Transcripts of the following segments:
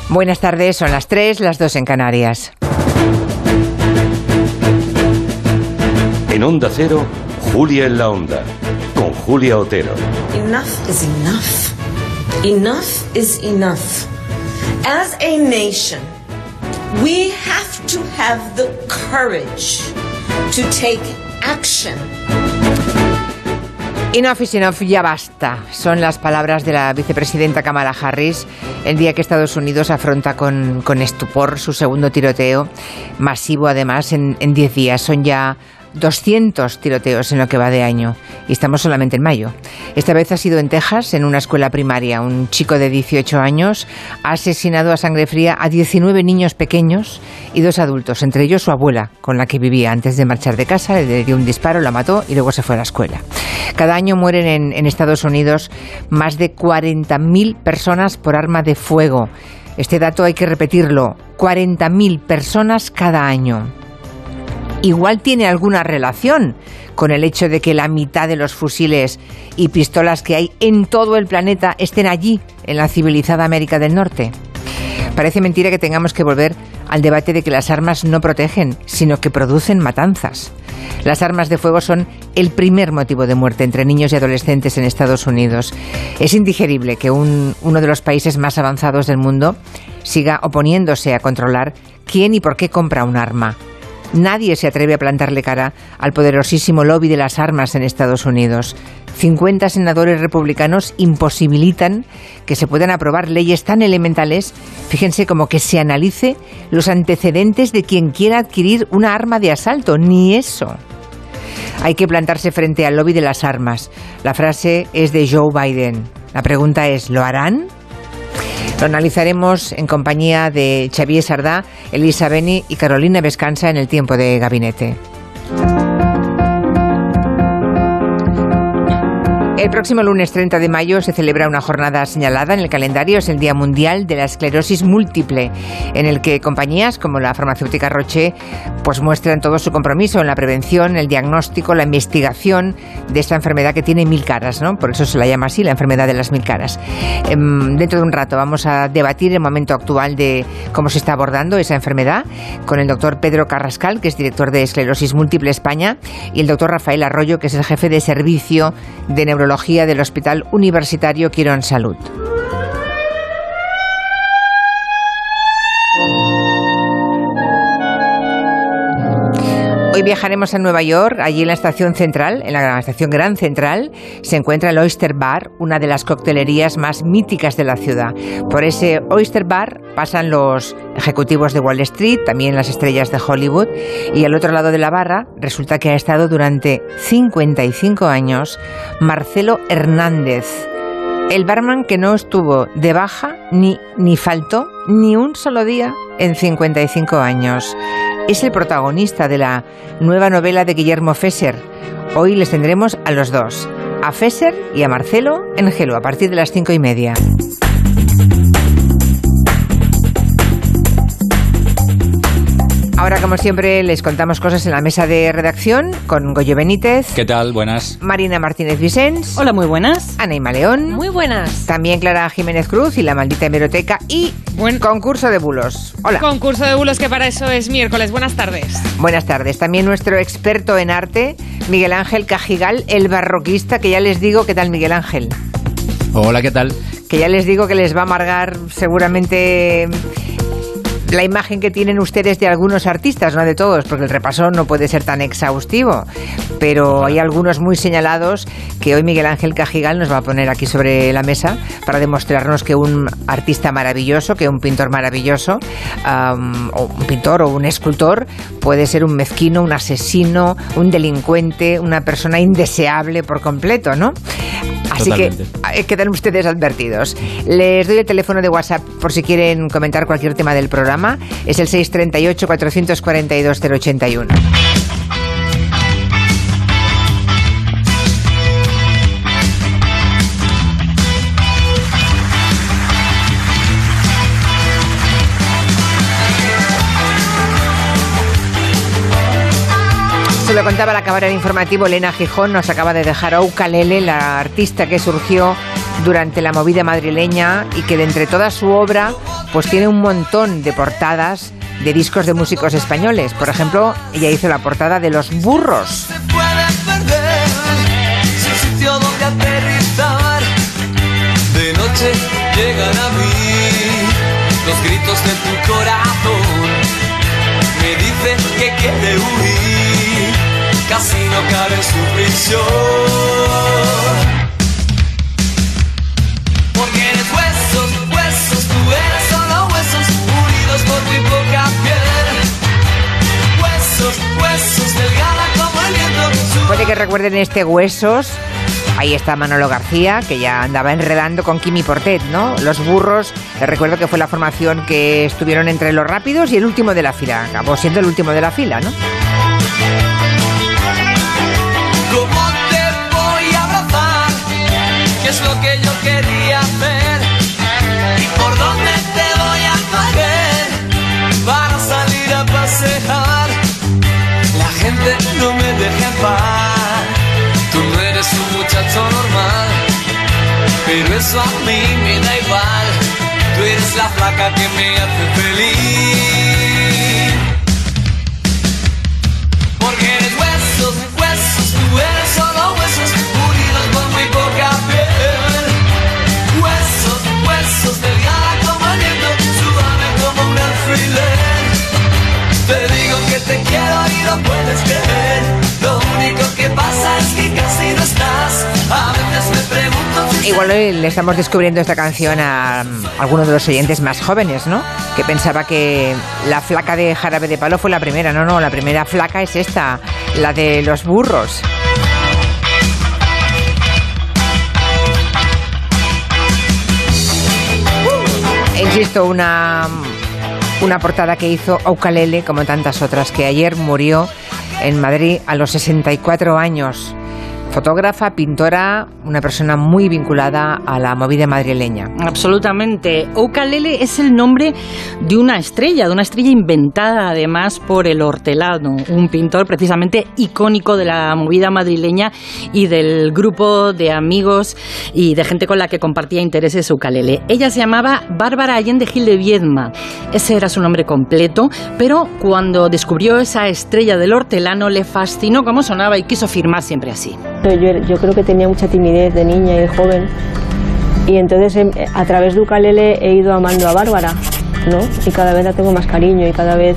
Buenas tardes, son las 3, las 2 en Canarias. En Onda Cero, Julia en la Onda, con Julia Otero. Enough is enough. Enough is enough. As a nation, we have to have the courage to take action. Enough is enough, ya basta. Son las palabras de la vicepresidenta Kamala Harris el día que Estados Unidos afronta con estupor su segundo tiroteo, masivo además en 10 días. Son ya 200 tiroteos en lo que va de año y estamos solamente en mayo. Esta vez ha sido en Texas, en una escuela primaria. Un chico de 18 años ha asesinado a sangre fría a 19 niños pequeños y 2 adultos, entre ellos su abuela, con la que vivía antes de marchar de casa. Le dio un disparo, la mató y luego se fue a la escuela. Cada año mueren en Estados Unidos más de 40.000 personas por arma de fuego. Este dato hay que repetirlo, 40.000 personas cada año. Igual tiene alguna relación con el hecho de que la mitad de los fusiles y pistolas que hay en todo el planeta estén allí, en la civilizada América del Norte. Parece mentira que tengamos que volver al debate de que las armas no protegen, sino que producen matanzas. Las armas de fuego son el primer motivo de muerte entre niños y adolescentes en Estados Unidos. Es indigerible que uno de los países más avanzados del mundo siga oponiéndose a controlar quién y por qué compra un arma. Nadie se atreve a plantarle cara al poderosísimo lobby de las armas en Estados Unidos. 50 senadores republicanos imposibilitan que se puedan aprobar leyes tan elementales, fíjense, como que se analice los antecedentes de quien quiera adquirir una arma de asalto. Ni eso. Hay que plantarse frente al lobby de las armas. La frase es de Joe Biden. La pregunta es, ¿lo harán? Lo analizaremos en compañía de Xavier Sardá, Elisa Beni y Carolina Vescanza en el tiempo de gabinete. El próximo lunes 30 de mayo se celebra una jornada señalada en el calendario, es el Día Mundial de la Esclerosis Múltiple, en el que compañías como la farmacéutica Roche pues muestran todo su compromiso en la prevención, el diagnóstico, la investigación de esta enfermedad que tiene 1000 caras, ¿no? Por eso se la llama así, la enfermedad de las 1000 caras. Dentro de un rato vamos a debatir el momento actual de cómo se está abordando esa enfermedad con el doctor Pedro Carrascal, que es director de Esclerosis Múltiple España, y el doctor Rafael Arroyo, que es el jefe de servicio de neurología del Hospital Universitario Quirón Salud. Hoy viajaremos a Nueva York. Allí en la estación central, en la estación Gran Central, se encuentra el Oyster Bar, una de las coctelerías más míticas de la ciudad. Por ese Oyster Bar pasan los ejecutivos de Wall Street, también las estrellas de Hollywood, y al otro lado de la barra resulta que ha estado durante 55 años Marcelo Hernández, el barman que no estuvo de baja ni faltó ni un solo día en 55 años. Es el protagonista de la nueva novela de Guillermo Fesser. Hoy les tendremos a los dos, a Fesser y a Marcelo en Gelo, a partir de las 5:30. Ahora, como siempre, les contamos cosas en la mesa de redacción con Goyo Benítez. ¿Qué tal? Buenas. Marina Martínez Vicens. Hola, muy buenas. Ana Ima León. Muy buenas. También Clara Jiménez Cruz y la maldita hemeroteca y concurso de bulos. Hola. Concurso de bulos, que para eso es miércoles. Buenas tardes. Buenas tardes. También nuestro experto en arte, Miguel Ángel Cajigal, el barroquista, que ya les digo, ¿qué tal, Miguel Ángel? Hola, ¿qué tal? Que ya les digo que les va a amargar seguramente la imagen que tienen ustedes de algunos artistas, no de todos, porque el repaso no puede ser tan exhaustivo, pero hay algunos muy señalados que hoy Miguel Ángel Cajigal nos va a poner aquí sobre la mesa para demostrarnos que un artista maravilloso, que un pintor maravilloso, o un pintor o un escultor, puede ser un mezquino, un asesino, un delincuente, una persona indeseable por completo, ¿no? Así Totalmente. Que quedan ustedes advertidos. Les doy el teléfono de WhatsApp por si quieren comentar cualquier tema del programa. Es el 638-442-081. Se lo contaba al acabar el informativo, Elena Gijón nos acaba de dejar a Ukalele, la artista que surgió durante la movida madrileña y que de entre toda su obra pues tiene un montón de portadas de discos de músicos españoles. Por ejemplo, ella hizo la portada de Los Burros. Se puede perder sin sitio donde aterrizar. De noche llegan a mí los gritos de tu corazón. Me dicen que quiere huir, casi no cabe en su prisión. Porque eres huesos, huesos, tú eres solo huesos, unidos por muy poca piel. Huesos, huesos, delgada como el viento. Puede que recuerden este Huesos. Ahí está Manolo García, que ya andaba enredando con Quimi Portet, ¿no? Los Burros, les recuerdo que fue la formación que estuvieron entre los rápidos y el último de la fila. Acabó siendo el último de la fila, ¿no? ¿Cómo te voy a abrazar? ¿Qué es lo que yo quería hacer? ¿Y por dónde te voy a coger para salir a pasear? La gente no me deja en paz. Tú no eres un muchacho normal, pero eso a mí me da igual. Tú eres la flaca que me hace feliz. Porque eres huesos, huesos, tú eres solo huesos, unidos por muy poca piel. Huesos, huesos, delgada como el viento, suave como un alfiler. Te digo que te quiero y no puedes creer. Lo único que pasa es que casi no estás. A veces me pregunto si Igual hoy le estamos descubriendo esta canción a algunos de los oyentes más jóvenes, ¿no? Que pensaba que la flaca de Jarabe de Palo fue la primera. No, la primera flaca es esta, la de Los Burros. Insisto, una portada que hizo Ukelele, como tantas otras, que ayer murió en Madrid a los 64 años. Fotógrafa, pintora, una persona muy vinculada a la movida madrileña. Absolutamente. Ukelele es el nombre de una estrella inventada además por el Hortelano, un pintor precisamente icónico de la movida madrileña y del grupo de amigos y de gente con la que compartía intereses Ukelele. Ella se llamaba Bárbara Allende Gil de Viedma. Ese era su nombre completo, pero cuando descubrió esa estrella del Hortelano le fascinó cómo sonaba y quiso firmar siempre así. Yo creo que tenía mucha timidez de niña y de joven, y entonces a través de Ukelele he ido amando a Bárbara, ¿no? Y cada vez la tengo más cariño y cada vez,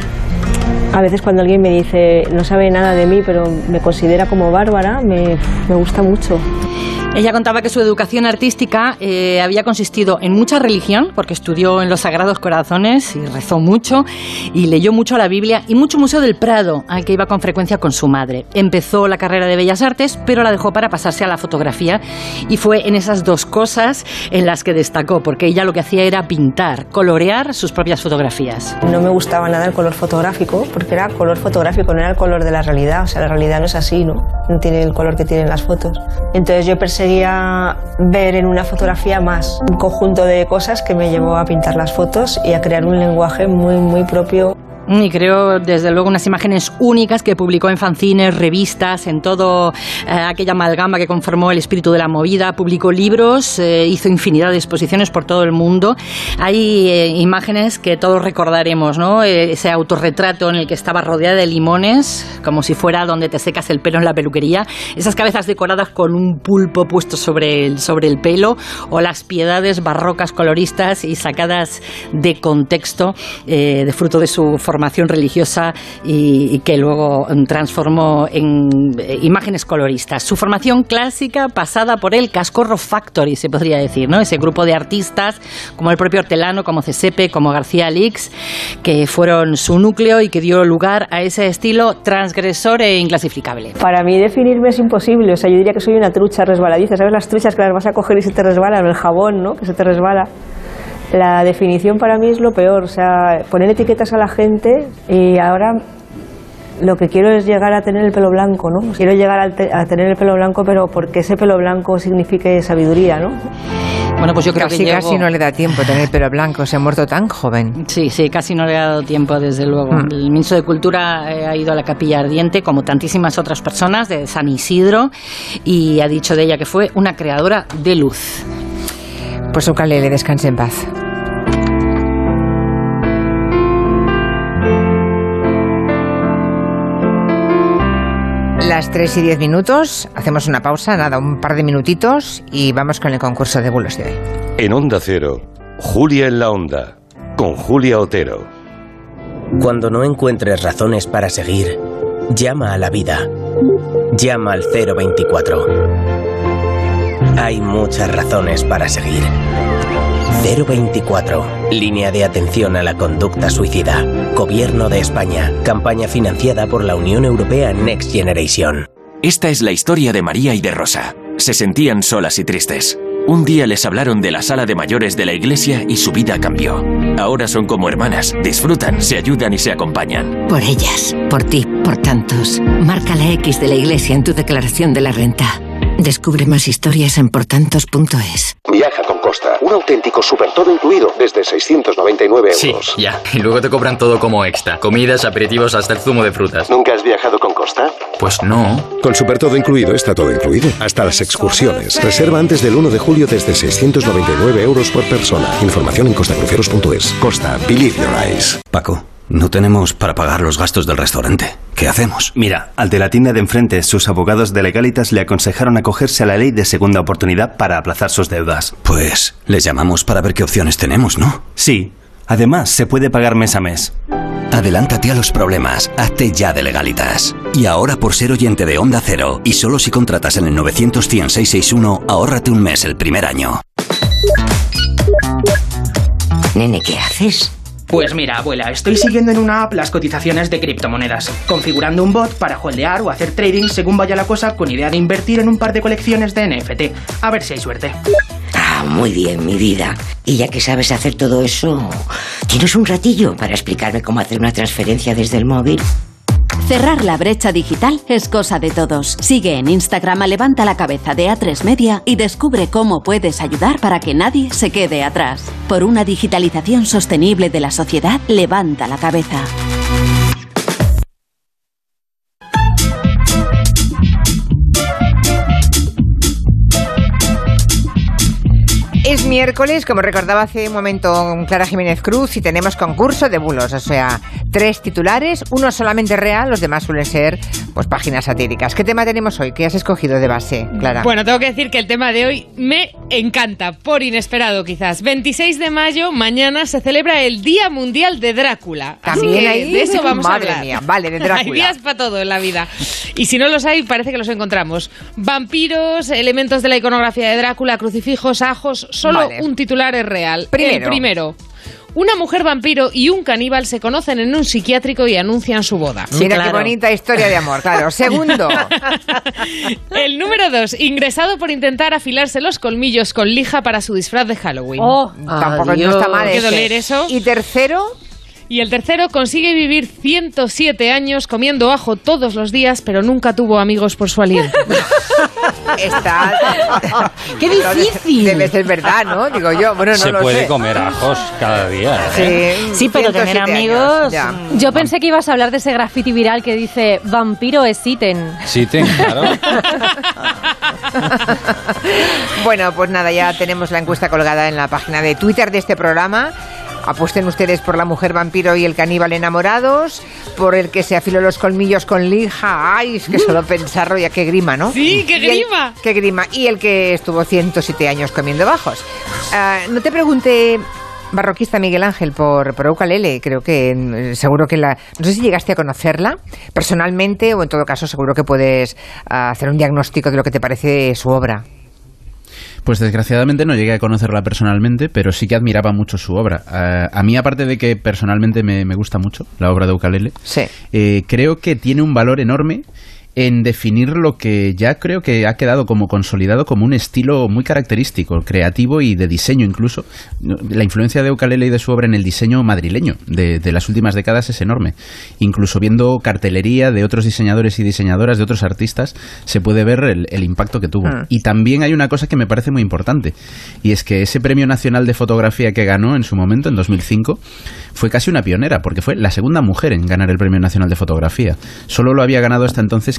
a veces cuando alguien me dice, no sabe nada de mí, pero me considera como Bárbara, me gusta mucho. Ella contaba que su educación artística había consistido en mucha religión, porque estudió en los Sagrados Corazones y rezó mucho, y leyó mucho la Biblia y mucho Museo del Prado, al que iba con frecuencia con su madre. Empezó la carrera de Bellas Artes, pero la dejó para pasarse a la fotografía, y fue en esas dos cosas en las que destacó, porque ella lo que hacía era pintar, colorear sus propias fotografías. No me gustaba nada el color fotográfico, porque era color fotográfico, no era el color de la realidad. O sea, la realidad no es así, ¿no? No tiene el color que tienen las fotos. Entonces yo perseguía ver en una fotografía más, un conjunto de cosas que me llevó a pintar las fotos y a crear un lenguaje muy, muy propio. Y creo, desde luego, unas imágenes únicas que publicó en fanzines, revistas, en todo aquella amalgama que conformó el espíritu de la movida. Publicó libros, hizo infinidad de exposiciones por todo el mundo. Hay imágenes que todos recordaremos, ¿no? Ese autorretrato en el que estaba rodeada de limones, como si fuera donde te secas el pelo en la peluquería. Esas cabezas decoradas con un pulpo puesto sobre el pelo, o las piedades barrocas coloristas y sacadas de contexto, de fruto de su formación religiosa y que luego transformó en imágenes coloristas. Su formación clásica pasada por el Cascorro Factory, se podría decir, ¿no? Ese grupo de artistas como el propio Hortelano, como Cesepe, como García Lix, que fueron su núcleo y que dio lugar a ese estilo transgresor e inclasificable. Para mí definirme es imposible. O sea, yo diría que soy una trucha resbaladiza. ¿Sabes las truchas que las vas a coger y se te resbalan? O el jabón, ¿no? Que se te resbala. La definición para mí es lo peor, o sea, poner etiquetas a la gente, y ahora lo que quiero es llegar a tener el pelo blanco, ¿no? Quiero llegar a tener el pelo blanco, pero porque ese pelo blanco signifique sabiduría, ¿no? Bueno, pues yo creo que casi no le da tiempo tener el pelo blanco, se ha muerto tan joven. Sí, casi no le ha dado tiempo, desde luego. El ministro de Cultura ha ido a la Capilla Ardiente, como tantísimas otras personas, de San Isidro, y ha dicho de ella que fue una creadora de luz. Pues Ukelele, descanse en paz. Las 3:10, hacemos una pausa, nada, un par de minutitos y vamos con el concurso de bulos de hoy. En Onda Cero, Julia en la Onda, con Julia Otero. Cuando no encuentres razones para seguir, llama a la vida. Llama al 024. Hay muchas razones para seguir. 024. Línea de atención a la conducta suicida. Gobierno de España. Campaña financiada por la Unión Europea Next Generation. Esta es la historia de María y de Rosa. Se sentían solas y tristes. Un día les hablaron de la sala de mayores de la iglesia y su vida cambió. Ahora son como hermanas, disfrutan, se ayudan y se acompañan. Por ellas, por ti, por tantos. Marca la X de la iglesia en tu declaración de la renta. Descubre más historias en portantos.es. Viaja con Costa. Un auténtico super todo incluido desde 699 euros. Sí, ya. Y luego te cobran todo como extra. Comidas, aperitivos, hasta el zumo de frutas. ¿Nunca has viajado con Costa? Pues no. Con super todo incluido está todo incluido. Hasta las excursiones. Reserva antes del 1 de julio desde 699 euros por persona. Información en costacruceros.es. Costa, believe your eyes. Paco, no tenemos para pagar los gastos del restaurante. ¿Qué hacemos? Mira, al de la tienda de enfrente, sus abogados de Legalitas le aconsejaron acogerse a la ley de segunda oportunidad para aplazar sus deudas. Pues les llamamos para ver qué opciones tenemos, ¿no? Sí. Además, se puede pagar mes a mes. Adelántate a los problemas. Hazte ya de Legalitas. Y ahora, por ser oyente de Onda Cero, y solo si contratas en el 900-100-661, ahórrate un mes el primer año. Nene, ¿qué haces? Pues mira, abuela, estoy siguiendo en una app las cotizaciones de criptomonedas, configurando un bot para holdear o hacer trading según vaya la cosa, con idea de invertir en un par de colecciones de NFT. A ver si hay suerte. Ah, muy bien, mi vida. Y ya que sabes hacer todo eso, ¿tienes un ratillo para explicarme cómo hacer una transferencia desde el móvil? Cerrar la brecha digital es cosa de todos. Sigue en Instagram a Levanta la Cabeza de A3 Media y descubre cómo puedes ayudar para que nadie se quede atrás. Por una digitalización sostenible de la sociedad, levanta la cabeza. Es miércoles, como recordaba hace un momento Clara Jiménez Cruz, y tenemos concurso de bulos, o sea, 3 titulares, uno solamente real, los demás suelen ser pues páginas satíricas. ¿Qué tema tenemos hoy? ¿Qué has escogido de base, Clara? Bueno, tengo que decir que el tema de hoy me encanta, por inesperado quizás. 26 de mayo, mañana, se celebra el Día Mundial de Drácula. También ahí, de eso vamos a hablar. Madre mía, vale, de Drácula. Hay días para todo en la vida. Y si no los hay, parece que los encontramos. Vampiros, elementos de la iconografía de Drácula, crucifijos, ajos. Solo un titular es real. El primero. Una mujer vampiro y un caníbal se conocen en un psiquiátrico y anuncian su boda. Sí, mira, claro. Qué bonita historia de amor, claro. Segundo. El número 2. Ingresado por intentar afilarse los colmillos con lija para su disfraz de Halloween. Tampoco no está mal. Qué doler eso. Y tercero. Y el tercero consigue vivir 107 años comiendo ajo todos los días, pero nunca tuvo amigos por su aliento. ¡Qué difícil! Debe ser verdad, ¿no? Digo yo, bueno, no se lo puede sé. comer ajos cada día. Sí, pero tener amigos... Yo pensé que ibas a hablar de ese graffiti viral que dice vampiro es Siten. Siten, claro. Bueno, pues nada, ya tenemos la encuesta colgada en la página de Twitter de este programa. Apuesten ustedes por la mujer vampiro y el caníbal enamorados, por el que se afiló los colmillos con lija. ¡Ay, es que solo pensarlo ya qué grima, ¿no? Sí, qué grima. Qué grima. Y el que estuvo 107 años comiendo bajos. No te pregunté, barroquista Miguel Ángel, por Ukulele. Creo que seguro que no sé si llegaste a conocerla personalmente, o en todo caso seguro que puedes hacer un diagnóstico de lo que te parece su obra. Pues desgraciadamente no llegué a conocerla personalmente, pero sí que admiraba mucho su obra. A mí, aparte de que personalmente me gusta mucho la obra de Ukulele, creo que tiene un valor enorme en definir lo que ya creo que ha quedado como consolidado como un estilo muy característico, creativo y de diseño incluso. La influencia de Ukulele y de su obra en el diseño madrileño de las últimas décadas es enorme. Incluso viendo cartelería de otros diseñadores y diseñadoras, de otros artistas, se puede ver el impacto que tuvo. Y también hay una cosa que me parece muy importante, y es que ese Premio Nacional de Fotografía que ganó en su momento, en 2005, fue casi una pionera, porque fue la segunda mujer en ganar el Premio Nacional de Fotografía. Solo lo había ganado hasta entonces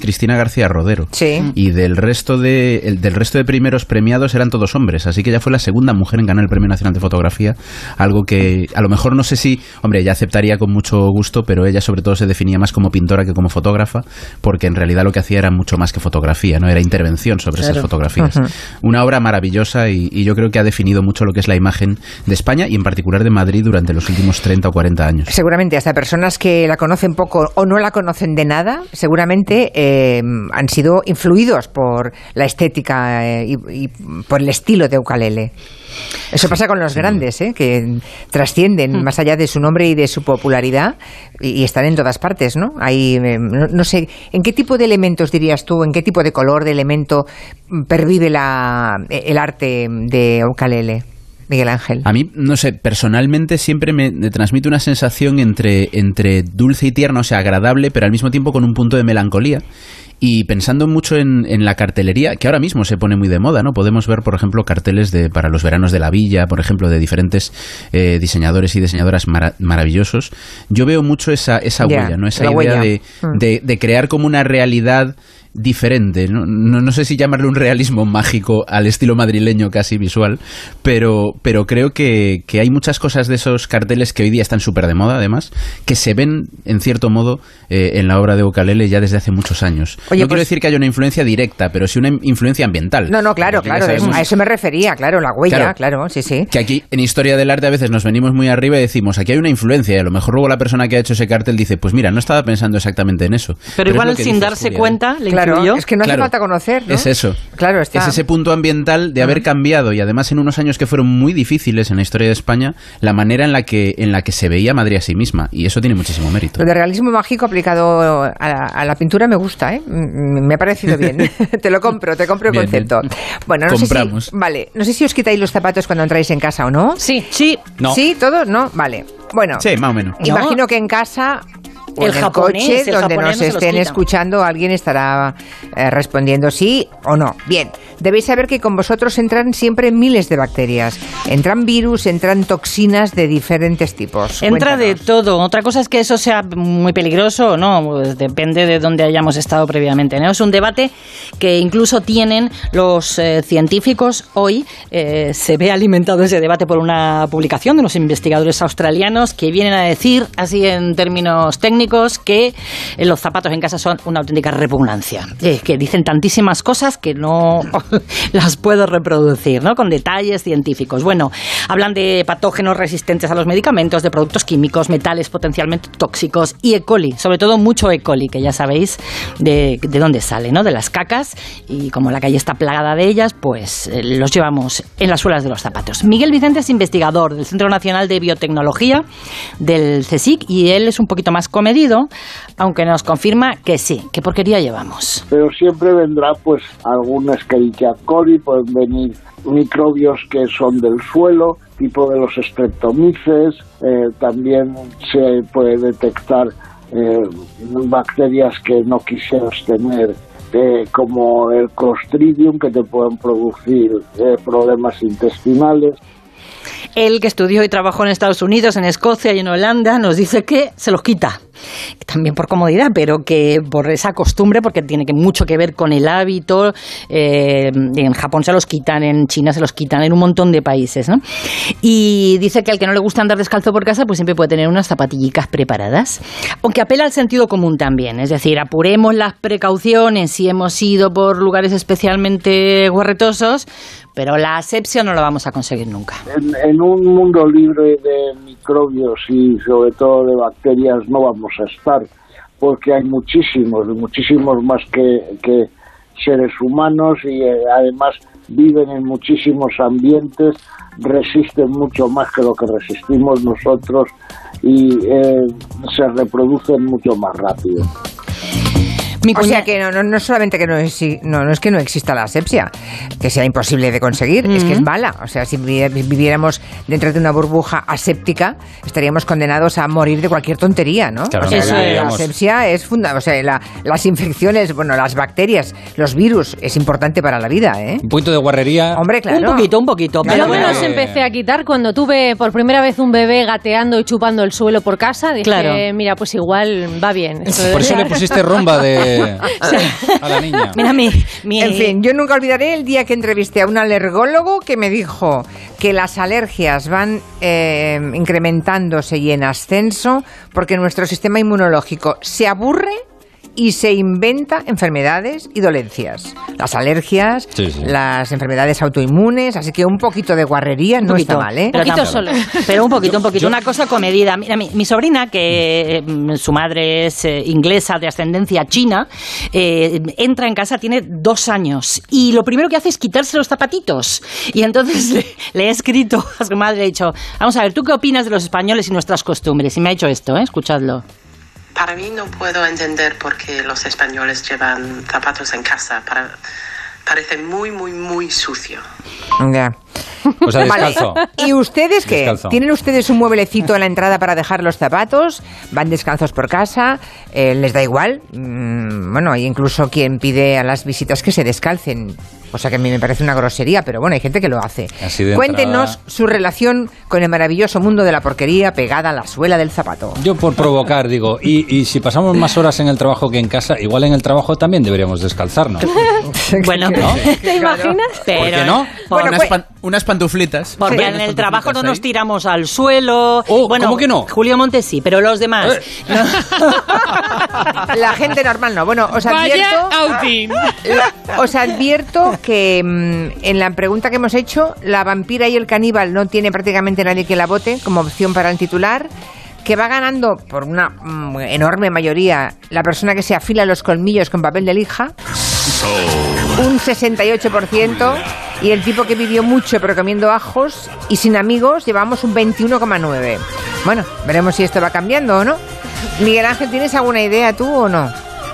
Cristina García Rodero. Sí. Y del resto de primeros premiados eran todos hombres, así que ella fue la segunda mujer en ganar el Premio Nacional de Fotografía, algo que a lo mejor no sé si, hombre, ella aceptaría con mucho gusto, pero ella sobre todo se definía más como pintora que como fotógrafa, porque en realidad lo que hacía era mucho más que fotografía, ¿no? Era intervención sobre esas fotografías. Uh-huh. Una obra maravillosa y yo creo que ha definido mucho lo que es la imagen de España y en particular de Madrid durante los últimos 30 o 40 años. Seguramente hasta personas que la conocen poco o no la conocen de nada, seguramente han sido influidos por la estética y por el estilo de ukelele. Eso pasa con los grandes, que trascienden más allá de su nombre y de su popularidad y están en todas partes, ¿no? Hay, no sé, ¿en qué tipo de elementos dirías tú, en qué tipo de color, de elemento pervive el arte de ukelele, Miguel Ángel? A mí, no sé, personalmente siempre me transmite una sensación entre dulce y tierno, o sea, agradable, pero al mismo tiempo con un punto de melancolía. Y pensando mucho en la cartelería, que ahora mismo se pone muy de moda, ¿no? Podemos ver, por ejemplo, carteles para los veranos de la villa, por ejemplo, de diferentes diseñadores y diseñadoras maravillosos. Yo veo mucho esa huella, ¿no? Esa idea de crear como una realidad diferente, no sé si llamarle un realismo mágico al estilo madrileño casi visual, pero creo que hay muchas cosas de esos carteles que hoy día están súper de moda, además, que se ven, en cierto modo, en la obra de ukelele ya desde hace muchos años. Oye, no quiero decir que haya una influencia directa, pero sí una influencia ambiental. No, claro, a eso me refería, claro, la huella, claro, sí. Que aquí, en Historia del Arte, a veces nos venimos muy arriba y decimos, aquí hay una influencia, y a lo mejor luego la persona que ha hecho ese cartel dice, pues mira, no estaba pensando exactamente en eso. Pero igual sin darse cuenta, le influyó. Es que no hace falta conocer, ¿no? Es eso. Claro, está. Es ese punto ambiental de haber cambiado, y además en unos años que fueron muy difíciles en la historia de España, la manera en la que se veía Madrid a sí misma, y eso tiene muchísimo mérito. Lo de realismo mágico aplicado a la pintura me gusta, me ha parecido bien. te compro el concepto. Bien. Bueno, no sé si os quitáis los zapatos cuando entráis en casa o no. Sí. No. ¿Sí? ¿Todos? ¿No? Vale. Bueno. Sí, más o menos. Imagino que en casa o en el coche donde nos estén escuchando, alguien estará respondiendo sí o no. Bien, debéis saber que con vosotros entran siempre miles de bacterias. Entran virus, entran toxinas de diferentes tipos. Entra Cuéntanos. de todo. Otra cosa es que eso sea muy peligroso o no, pues depende de dónde hayamos estado previamente, ¿no? Es un debate que incluso tienen los científicos hoy. Se ve alimentado ese debate por una publicación de unos investigadores australianos que vienen a decir, así en términos técnicos, que los zapatos en casa son una auténtica repugnancia. Que dicen tantísimas cosas que no las puedo reproducir, ¿no? Con detalles científicos. Bueno, hablan de patógenos resistentes a los medicamentos, de productos químicos, metales potencialmente tóxicos y E. coli, sobre todo mucho E. coli, que ya sabéis de dónde sale, ¿no? De las cacas, y como la calle está plagada de ellas, pues los llevamos en las suelas de los zapatos. Miguel Vicente es investigador del Centro Nacional de Biotecnología del CSIC y él es un poquito más comedido, aunque nos confirma que sí, que porquería llevamos. Pero siempre vendrá pues alguna Escherichia coli, pueden venir microbios que son del suelo, tipo de los streptomyces, también se puede detectar bacterias que no quisieras tener, como el Clostridium, que te pueden producir problemas intestinales. Él, que estudió y trabajó en Estados Unidos, en Escocia y en Holanda, nos dice que se los quita. También por comodidad, pero que por esa costumbre, porque tiene mucho que ver con el hábito. En Japón se los quitan, en China se los quitan, en un montón de países, ¿no? Y dice que al que no le gusta andar descalzo por casa, pues siempre puede tener unas zapatillicas preparadas. Aunque apela al sentido común también. Es decir, apuremos las precauciones si hemos ido por lugares especialmente guarretosos, pero la asepsia no la vamos a conseguir nunca. En un mundo libre de microbios y sobre todo de bacterias no vamos a estar, porque hay muchísimos más que seres humanos, y además viven en muchísimos ambientes, resisten mucho más que lo que resistimos nosotros y se reproducen mucho más rápido. O sea que no solamente que no es que no exista la asepsia, que sea imposible de conseguir, es que es mala. O sea, si viviéramos dentro de una burbuja aséptica, estaríamos condenados a morir de cualquier tontería, ¿no? Claro, o sea, la asepsia es fundamental. O sea, las infecciones, las bacterias, los virus, es importante para la vida, ¿eh? Un poquito de guarrería. Hombre, claro. Un poquito. Yo me los empecé a quitar cuando tuve por primera vez un bebé gateando y chupando el suelo por casa. Dije, mira, pues igual va bien. Por eso le pusiste romba de preguntarle a la niña. Mira, en fin, yo nunca olvidaré el día que entrevisté a un alergólogo que me dijo que las alergias van incrementándose y en ascenso porque nuestro sistema inmunológico se aburre y se inventa enfermedades y dolencias. Las alergias, las enfermedades autoinmunes, así que un poquito de guarrería no está mal, ¿eh? Un poquito solo. Pero un poquito. Una cosa comedida. Mira, mi sobrina, que su madre es inglesa de ascendencia china, entra en casa, tiene 2 años, y lo primero que hace es quitarse los zapatitos. Y entonces le he escrito a su madre, le he dicho, vamos a ver, ¿tú qué opinas de los españoles y nuestras costumbres? Y me ha hecho esto, escuchadlo. Para mí no puedo entender por qué los españoles llevan zapatos en casa. Parece muy, muy, muy sucio. Ya. O sea, descalzo. Vale. ¿Y ustedes qué? Descalzo. ¿Tienen ustedes un mueblecito en la entrada para dejar los zapatos? ¿Van descalzos por casa? ¿Les da igual? Bueno, hay incluso quien pide a las visitas que se descalcen. O sea que a mí me parece una grosería, pero bueno, hay gente que lo hace. Cuéntenos su relación con el maravilloso mundo de la porquería pegada a la suela del zapato. Yo por provocar digo, y si pasamos más horas en el trabajo que en casa, igual en el trabajo también deberíamos descalzarnos. Bueno, ¿no? ¿Te imaginas? ¿Por qué no? Bueno, unas pantuflitas. Porque en el trabajo no nos tiramos al suelo. Bueno, ¿cómo que no? Julio Montes sí, pero los demás. No. La gente normal no. Bueno, os advierto que en la pregunta que hemos hecho, la vampira y el caníbal no tiene prácticamente nadie que la vote como opción para el titular, que va ganando por una enorme mayoría la persona que se afila los colmillos con papel de lija, un 68%, y el tipo que vivió mucho pero comiendo ajos y sin amigos llevamos un 21,9%. Bueno, veremos si esto va cambiando o no. Miguel Ángel, ¿tienes alguna idea tú o no?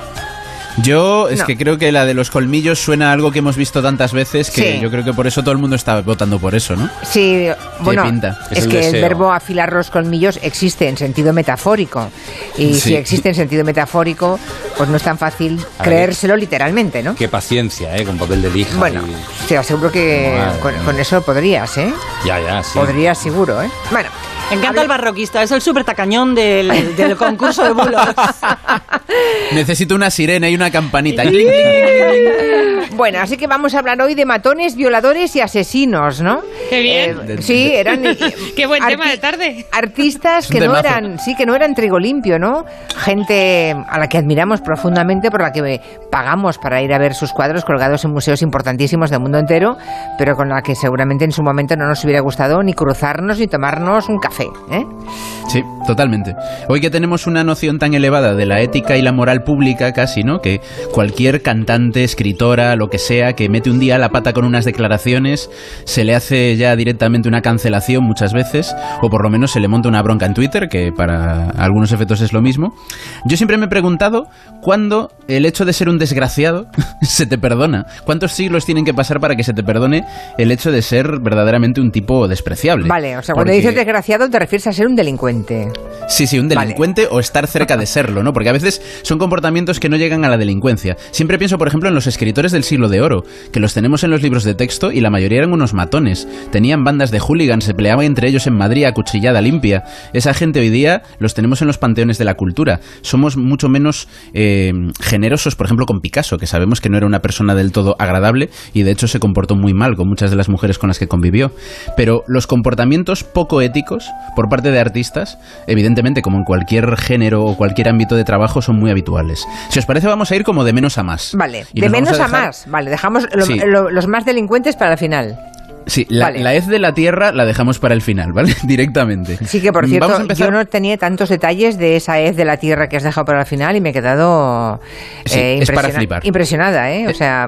Yo que creo que la de los colmillos suena a algo que hemos visto tantas veces que yo creo que por eso todo el mundo está votando por eso, ¿no? Sí, bueno, pinta? Es que el verbo afilar los colmillos existe en sentido metafórico, y si existe en sentido metafórico, pues no es tan fácil creérselo literalmente, ¿no? Qué paciencia, con papel de lija. Bueno, te aseguro que con eso podrías, ¿eh? Ya, sí. Podrías seguro, ¿eh? Bueno. Me encanta el barroquista, es el súper tacañón del concurso de bulos. Necesito una sirena y una campanita. Bueno, así que vamos a hablar hoy de matones, violadores y asesinos, ¿no? Qué bien. Sí, eran qué buen tema de tarde. Artistas que no eran trigo limpio, ¿no? Gente a la que admiramos profundamente, por la que pagamos para ir a ver sus cuadros colgados en museos importantísimos del mundo entero, pero con la que seguramente en su momento no nos hubiera gustado ni cruzarnos ni tomarnos un café, ¿eh? Sí, totalmente. Hoy que tenemos una noción tan elevada de la ética y la moral pública casi, ¿no? Que cualquier cantante, escritora, lo que sea, que mete un día la pata con unas declaraciones, se le hace ya directamente una cancelación muchas veces, o por lo menos se le monta una bronca en Twitter, que para algunos efectos es lo mismo. Yo siempre me he preguntado cuándo el hecho de ser un desgraciado se te perdona. ¿Cuántos siglos tienen que pasar para que se te perdone el hecho de ser verdaderamente un tipo despreciable? Vale, o sea, cuando dices desgraciado te refieres a ser un delincuente. Sí, un delincuente o estar cerca de serlo, ¿no? Porque a veces son comportamientos que no llegan a la delincuencia. Siempre pienso, por ejemplo, en los escritores del siglo de oro, que los tenemos en los libros de texto y la mayoría eran unos matones. Tenían bandas de hooligans, se peleaban entre ellos en Madrid a cuchillada limpia. Esa gente hoy día los tenemos en los panteones de la cultura. Somos mucho menos generosos, por ejemplo, con Picasso, que sabemos que no era una persona del todo agradable y de hecho se comportó muy mal con muchas de las mujeres con las que convivió. Pero los comportamientos poco éticos por parte de artistas, evidentemente, como en cualquier género o cualquier ámbito de trabajo, son muy habituales. Si os parece, vamos a ir como de menos a más. Vale, de menos a más. Vale, dejamos los más delincuentes para el final. Sí, la hez de la tierra la dejamos para el final, ¿vale? Directamente. Sí, que por cierto, yo no tenía tantos detalles de esa hez de la tierra que has dejado para el final y me he quedado es para flipar. Impresionada, ¿eh? O sea,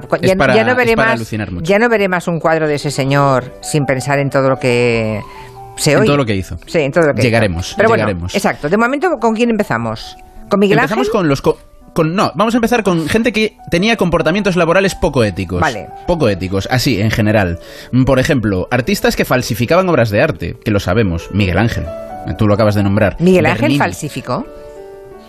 ya no veré más un cuadro de ese señor sin pensar en todo lo que se oye. En todo lo que hizo. Sí, en todo lo que llegaremos. Pero llegaremos. Bueno, exacto. De momento, ¿con quién empezamos? ¿Con Miguel Ángel? Empezamos con vamos a empezar con gente que tenía comportamientos laborales poco éticos. Vale. Poco éticos, así, en general. Por ejemplo, artistas que falsificaban obras de arte, que lo sabemos. Miguel Ángel, tú lo acabas de nombrar. ¿Miguel Ángel falsificó?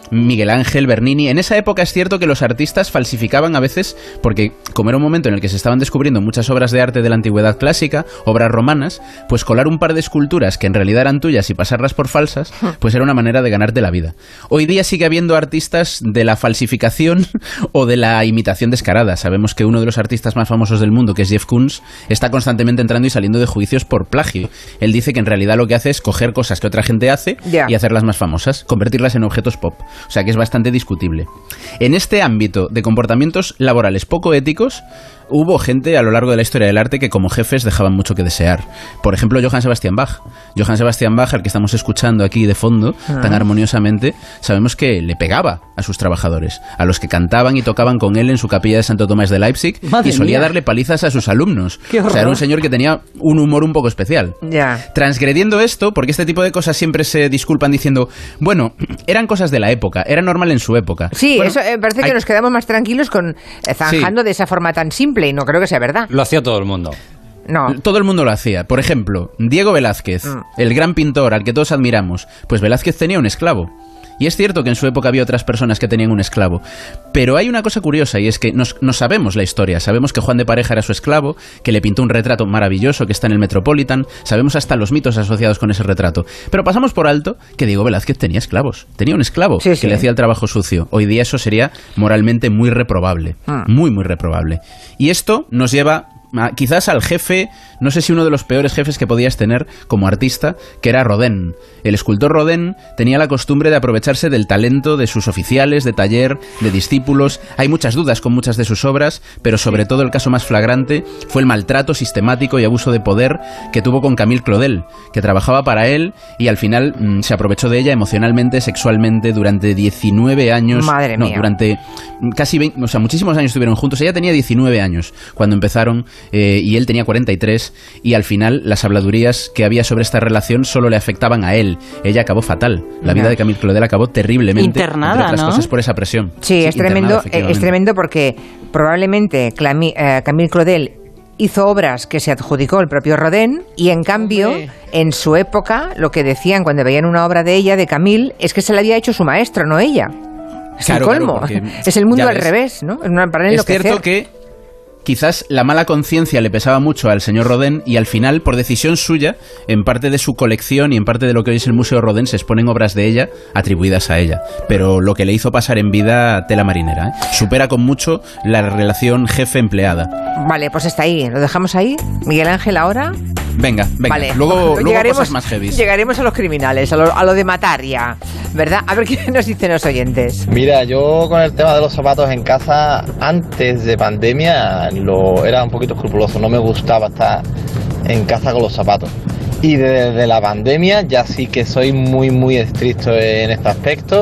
Miguel Ángel, Bernini. En esa época es cierto que los artistas falsificaban a veces, porque como era un momento en el que se estaban descubriendo muchas obras de arte de la antigüedad clásica, obras romanas, pues colar un par de esculturas que en realidad eran tuyas y pasarlas por falsas, pues era una manera de ganarte la vida. Hoy día sigue habiendo artistas de la falsificación o de la imitación descarada. Sabemos que uno de los artistas más famosos del mundo, que es Jeff Koons, está constantemente entrando y saliendo de juicios por plagio. Él dice que en realidad lo que hace es coger cosas que otra gente hace y hacerlas más famosas, convertirlas en objetos pop. O sea que es bastante discutible. En este ámbito de comportamientos laborales poco éticos, hubo gente a lo largo de la historia del arte que como jefes dejaban mucho que desear. Por ejemplo, Johann Sebastian Bach. Johann Sebastian Bach, al que estamos escuchando aquí de fondo, tan armoniosamente, sabemos que le pegaba a sus trabajadores, a los que cantaban y tocaban con él en su capilla de Santo Tomás de Leipzig, y solía darle palizas a sus alumnos. O sea, era un señor que tenía un humor un poco especial. Transgrediendo esto, porque este tipo de cosas siempre se disculpan diciendo, bueno, eran cosas de la época, era normal en su época. Sí, bueno, eso parece que nos quedamos más tranquilos con zanjando de esa forma tan simple. Y no creo que sea verdad. Lo hacía todo el mundo. No. Todo el mundo lo hacía. Por ejemplo, Diego Velázquez, el gran pintor al que todos admiramos, pues Velázquez tenía un esclavo. Y es cierto que en su época había otras personas que tenían un esclavo. Pero hay una cosa curiosa, y es que no sabemos la historia. Sabemos que Juan de Pareja era su esclavo, que le pintó un retrato maravilloso que está en el Metropolitan. Sabemos hasta los mitos asociados con ese retrato. Pero pasamos por alto que Diego Velázquez tenía esclavos. Tenía un esclavo que le hacía el trabajo sucio. Hoy día eso sería moralmente muy reprobable. Muy, muy reprobable. Y esto nos lleva quizás al jefe, no sé si uno de los peores jefes que podías tener como artista, que era Rodin. El escultor Rodin tenía la costumbre de aprovecharse del talento de sus oficiales, de taller, de discípulos. Hay muchas dudas con muchas de sus obras, pero sobre todo el caso más flagrante fue el maltrato sistemático y abuso de poder que tuvo con Camille Claudel, que trabajaba para él y al final se aprovechó de ella emocionalmente, sexualmente, durante 19 años. Madre mía. Durante casi 20, o sea, muchísimos años estuvieron juntos. Ella tenía 19 años cuando empezaron y él tenía 43, y al final las habladurías que había sobre esta relación solo le afectaban a él. Ella acabó fatal. La vida de Camille Claudel acabó terriblemente. Internada, entre otras ¿no? cosas por esa presión. Sí, es tremendo porque probablemente Camille Claudel hizo obras que se adjudicó el propio Rodin y en cambio en su época lo que decían cuando veían una obra de ella, de Camille, es que se la había hecho su maestro, no ella. Es el colmo. Es el mundo al revés, ¿no? Es cierto que quizás la mala conciencia le pesaba mucho al señor Rodin y al final, por decisión suya, en parte de su colección y en parte de lo que hoy es el Museo Rodin, se exponen obras de ella atribuidas a ella. Pero lo que le hizo pasar en vida, tela marinera, supera con mucho la relación jefe-empleada. Vale, pues está ahí. ¿Lo dejamos ahí? Miguel Ángel, ahora... Venga. Vale. Luego cosas más heavy. Llegaremos a los criminales, a lo de matar ya, ¿verdad? A ver qué nos dicen los oyentes. Mira, yo con el tema de los zapatos en casa, antes de pandemia, era un poquito escrupuloso. No me gustaba estar en casa con los zapatos. Y desde la pandemia ya sí que soy muy, muy estricto en este aspecto.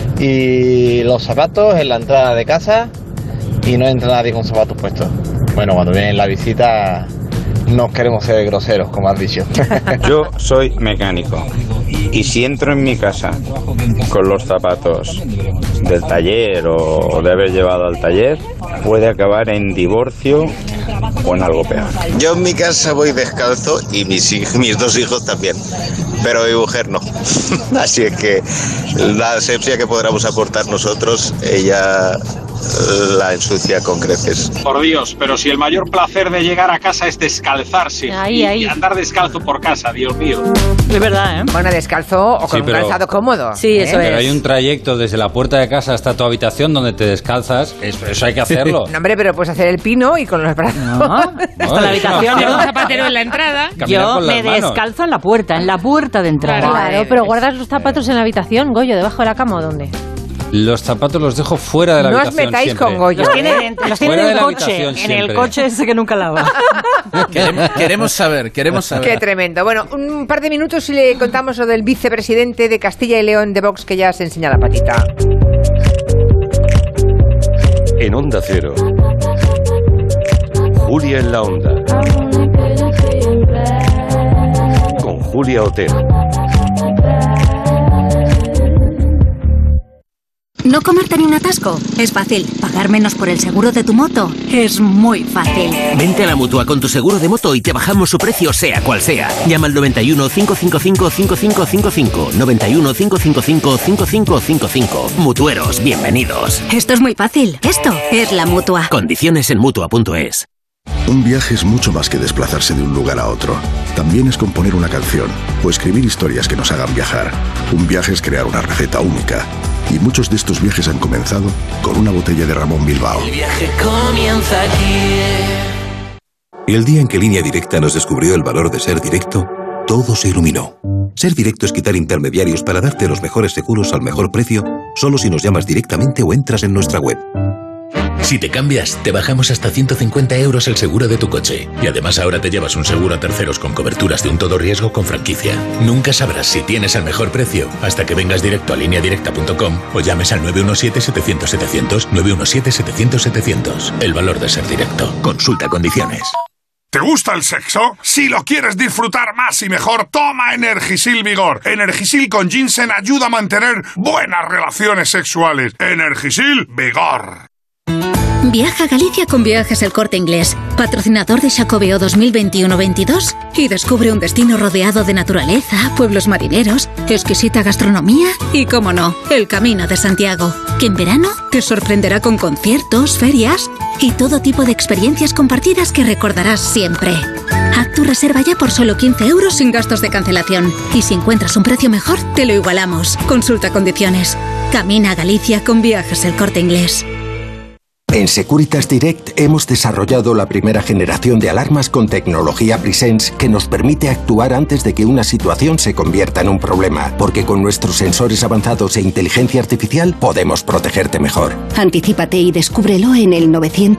Y los zapatos en la entrada de casa y no entra nadie con zapatos puestos. Bueno, cuando viene la visita... No queremos ser groseros, como has dicho. Yo soy mecánico y si entro en mi casa con los zapatos del taller o de haber llevado al taller, puede acabar en divorcio o en algo peor. Yo en mi casa voy descalzo y mis dos hijos también, pero mi mujer no. Así es que la asepsia que podamos aportar nosotros, ella la ensucia con creces. Por Dios, pero si el mayor placer de llegar a casa es descalzarse y andar descalzo por casa, Dios mío. Es verdad, ¿eh? Bueno, descalzo o con un calzado cómodo. Sí, eso es. Pero hay un trayecto desde la puerta de casa hasta tu habitación donde te descalzas. Eso hay que hacerlo. No, hombre, pero puedes hacer el pino y con los brazos. No, hasta la habitación. Tener un zapatero en la entrada. Yo me descalzo en la puerta de entrada. Claro, pero guardas los zapatos en la habitación, Goyo, debajo de la cama o dónde. Los zapatos los dejo fuera de la habitación. No os metáis siempre. con Goyo. Los tiene en el coche. En el coche ese que nunca lava. Queremos saber. Qué tremendo. Bueno, un par de minutos y le contamos lo del vicepresidente de Castilla y León de Vox, que ya se enseña la patita. En Onda Cero, Julia en la Onda, con Julia Otero. ¿No comerte ni un atasco? Es fácil. ¿Pagar menos por el seguro de tu moto? Es muy fácil. Vente a la Mutua con tu seguro de moto y te bajamos su precio sea cual sea. Llama al 91 555 5555. 91 555 5555. Mutueros, bienvenidos. Esto es muy fácil. Esto es la Mutua. Condiciones en Mutua.es. Un viaje es mucho más que desplazarse de un lugar a otro. También es componer una canción o escribir historias que nos hagan viajar. Un viaje es crear una receta única. Y muchos de estos viajes han comenzado con una botella de Ramón Bilbao. El viaje comienza aquí. El día en que Línea Directa nos descubrió el valor de ser directo, todo se iluminó. Ser directo es quitar intermediarios para darte los mejores seguros al mejor precio, solo si nos llamas directamente o entras en nuestra web. Si te cambias, te bajamos hasta 150 € el seguro de tu coche. Y además ahora te llevas un seguro a terceros con coberturas de un todo riesgo con franquicia. Nunca sabrás si tienes el mejor precio hasta que vengas directo a lineadirecta.com o llames al 917-700-700, 917-700-700. El valor de ser directo. Consulta condiciones. ¿Te gusta el sexo? Si lo quieres disfrutar más y mejor, toma Energisil Vigor. Energisil con ginseng ayuda a mantener buenas relaciones sexuales. Energisil Vigor. Viaja a Galicia con Viajes El Corte Inglés, patrocinador de Xacobeo 2021-22, y descubre un destino rodeado de naturaleza, pueblos marineros, exquisita gastronomía y, como no, el Camino de Santiago, que en verano te sorprenderá con conciertos, ferias y todo tipo de experiencias compartidas que recordarás siempre. Haz tu reserva ya por solo 15 € sin gastos de cancelación. Y si encuentras un precio mejor, te lo igualamos. Consulta condiciones. Camina a Galicia con Viajes El Corte Inglés. En Securitas Direct hemos desarrollado la primera generación de alarmas con tecnología Presence que nos permite actuar antes de que una situación se convierta en un problema, porque con nuestros sensores avanzados e inteligencia artificial podemos protegerte mejor. Anticípate y descúbrelo en el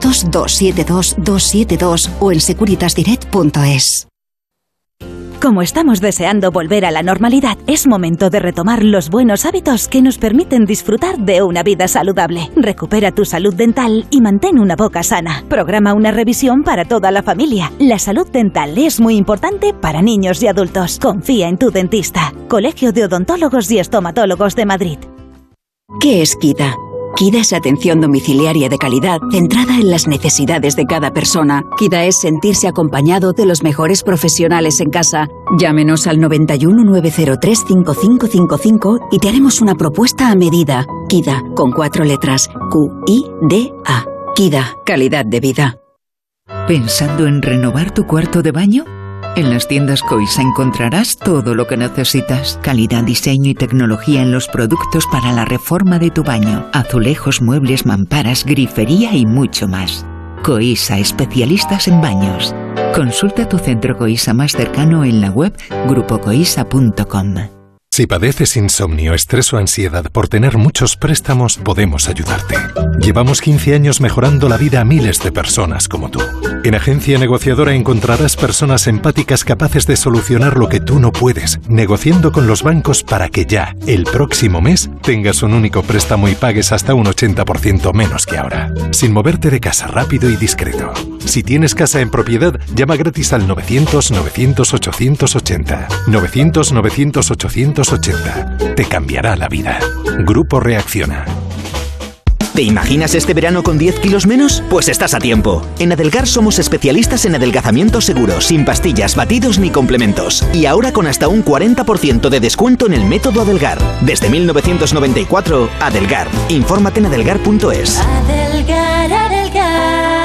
900-272-272 o en securitasdirect.es. Como estamos deseando volver a la normalidad, es momento de retomar los buenos hábitos que nos permiten disfrutar de una vida saludable. Recupera tu salud dental y mantén una boca sana. Programa una revisión para toda la familia. La salud dental es muy importante para niños y adultos. Confía en tu dentista. Colegio de Odontólogos y Estomatólogos de Madrid. ¿Qué es KIDA? KIDA es atención domiciliaria de calidad, centrada en las necesidades de cada persona. KIDA es sentirse acompañado de los mejores profesionales en casa. Llámenos al 91 903 5555 y te haremos una propuesta a medida. KIDA, con 4 letras. Q-I-D-A. KIDA, calidad de vida. ¿Pensando en renovar tu cuarto de baño? En las tiendas Coisa encontrarás todo lo que necesitas. Calidad, diseño y tecnología en los productos para la reforma de tu baño. Azulejos, muebles, mamparas, grifería y mucho más. Coisa, especialistas en baños. Consulta tu centro Coisa más cercano en la web grupocoisa.com. Si padeces insomnio, estrés o ansiedad por tener muchos préstamos, podemos ayudarte. Llevamos 15 años mejorando la vida a miles de personas como tú. En Agencia Negociadora encontrarás personas empáticas capaces de solucionar lo que tú no puedes, negociando con los bancos para que ya, el próximo mes, tengas un único préstamo y pagues hasta un 80% menos que ahora. Sin moverte de casa, rápido y discreto. Si tienes casa en propiedad, llama gratis al 900-900-880. 900-900-880. Te cambiará la vida. Grupo Reacciona. ¿Te imaginas este verano con 10 kilos menos? Pues estás a tiempo. En Adelgar somos especialistas en adelgazamiento seguro, sin pastillas, batidos ni complementos. Y ahora con hasta un 40% de descuento en el método Adelgar. Desde 1994, Adelgar. Infórmate en adelgar.es. Adelgar, Adelgar.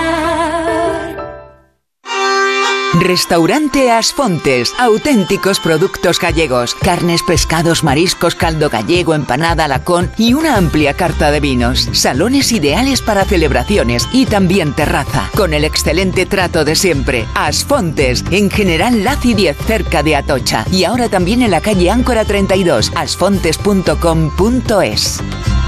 Restaurante Asfontes, auténticos productos gallegos, carnes, pescados, mariscos, caldo gallego, empanada, lacón y una amplia carta de vinos. Salones ideales para celebraciones y también terraza, con el excelente trato de siempre. Asfontes, en General Laci 10, cerca de Atocha, y ahora también en la calle Áncora 32, asfontes.com.es.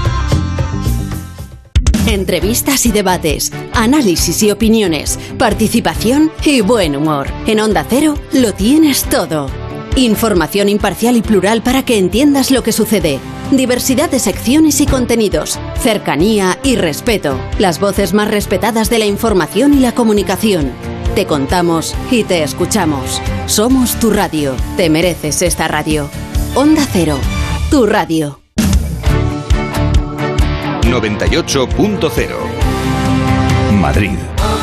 Entrevistas y debates, análisis y opiniones, participación y buen humor. En Onda Cero lo tienes todo. Información imparcial y plural para que entiendas lo que sucede. Diversidad de secciones y contenidos. Cercanía y respeto. Las voces más respetadas de la información y la comunicación. Te contamos y te escuchamos. Somos tu radio. Te mereces esta radio. Onda Cero, tu radio. 98.0 Madrid.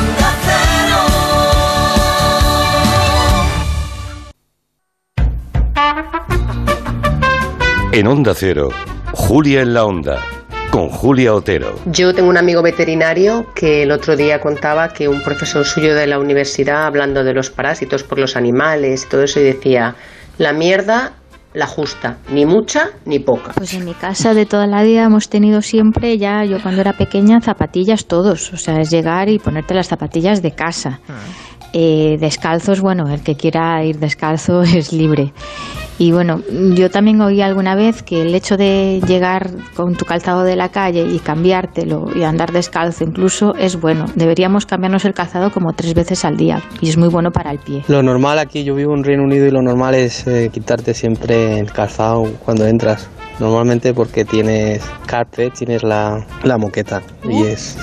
En Onda Cero, Julia en la Onda, con Julia Otero. Yo tengo un amigo veterinario que el otro día contaba que un profesor suyo de la universidad, hablando de los parásitos por los animales y todo eso, y decía, la mierda la justa, ni mucha ni poca. Pues en mi casa de toda la vida hemos tenido siempre, ya yo cuando era pequeña, zapatillas todos, o sea, es llegar y ponerte las zapatillas de casa. Descalzos, bueno, el que quiera ir descalzo es libre. Y bueno, yo también oí alguna vez que el hecho de llegar con tu calzado de la calle y cambiártelo y andar descalzo incluso es bueno. Deberíamos cambiarnos el calzado como 3 veces al día y es muy bueno para el pie. Lo normal aquí, yo vivo en Reino Unido y lo normal es quitarte siempre el calzado cuando entras. Normalmente porque tienes carpet, tienes la moqueta y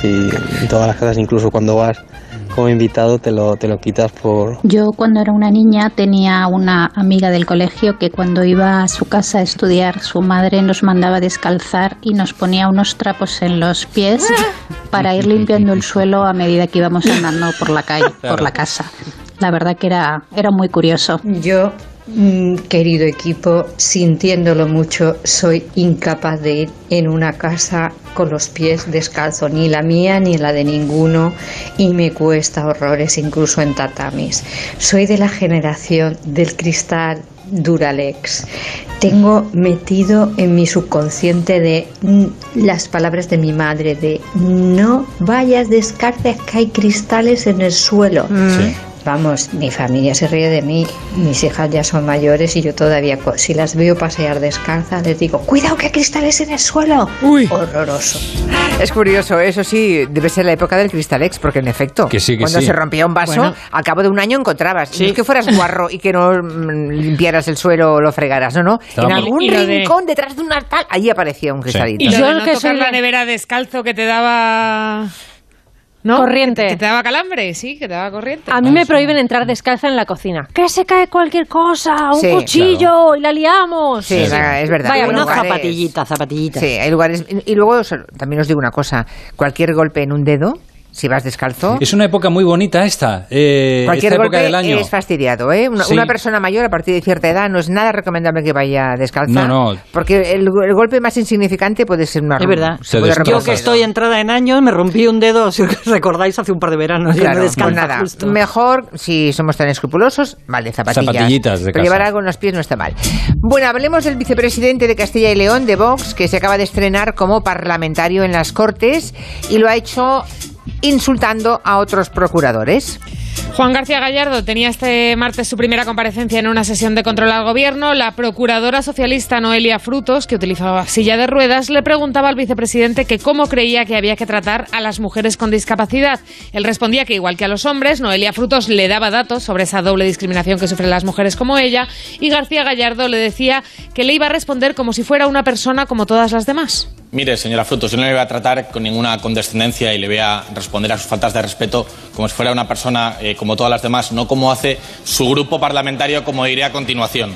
en todas las casas, incluso cuando vas como invitado te lo quitas por... Yo cuando era una niña tenía una amiga del colegio que cuando iba a su casa a estudiar, su madre nos mandaba descalzar y nos ponía unos trapos en los pies para ir limpiando el suelo a medida que íbamos andando por la calle, por la casa. La verdad que era muy curioso. Yo, querido equipo, sintiéndolo mucho, soy incapaz de ir en una casa con los pies descalzos, ni la mía ni la de ninguno, y me cuesta horrores incluso en tatamis. Soy de la generación del cristal Duralex. Tengo metido en mi subconsciente de las palabras de mi madre de no vayas descalza, que hay cristales en el suelo. Sí. Vamos, mi familia se ríe de mí, mis hijas ya son mayores y yo todavía, si las veo pasear descalzas, les digo, cuidado que hay cristales en el suelo. Uy. Horroroso. Es curioso, eso sí, debe ser la época del Cristalex, porque en efecto, cuando se rompía un vaso, al cabo de un año encontrabas. Sí. No es que fueras guarro y que no limpiaras el suelo o lo fregaras, no. En algún rincón, detrás de una tal, allí aparecía un cristalito. Sí. Y yo que tocar la nevera descalzo que te daba... ¿No? Corriente. Que te daba calambre, sí, que te daba corriente. A mí me prohíben entrar descalza en la cocina. Que se cae cualquier cosa, un cuchillo, y la liamos. Sí, es verdad. Vaya, una zapatillita. Sí, hay lugares... Y luego también os digo una cosa, cualquier golpe en un dedo, si vas descalzo... Es una época muy bonita esta. Cualquier esta golpe época del año es fastidiado, ¿eh? Una persona mayor a partir de cierta edad no es nada recomendable que vaya descalza. No. Porque el golpe más insignificante puede ser una... Es verdad. Yo que estoy entrada en años me rompí un dedo, si os recordáis, hace un par de veranos. Claro, pues nada. Justo. Mejor, si somos tan escrupulosos, vale, zapatillas de casa. Pero llevar algo en los pies no está mal. Bueno, hablemos del vicepresidente de Castilla y León, de Vox, que se acaba de estrenar como parlamentario en las Cortes y lo ha hecho insultando a otros procuradores. Juan García Gallardo tenía este martes su primera comparecencia en una sesión de control al gobierno. La procuradora socialista Noelia Frutos, que utilizaba silla de ruedas, le preguntaba al vicepresidente que cómo creía que había que tratar a las mujeres con discapacidad. Él respondía que igual que a los hombres, Noelia Frutos le daba datos sobre esa doble discriminación que sufren las mujeres como ella, y García Gallardo le decía que le iba a responder como si fuera una persona como todas las demás. Mire, señora Frutos, yo no le voy a tratar con ninguna condescendencia y le voy a responder a sus faltas de respeto como si fuera una persona como todas las demás, no como hace su grupo parlamentario, como diré a continuación.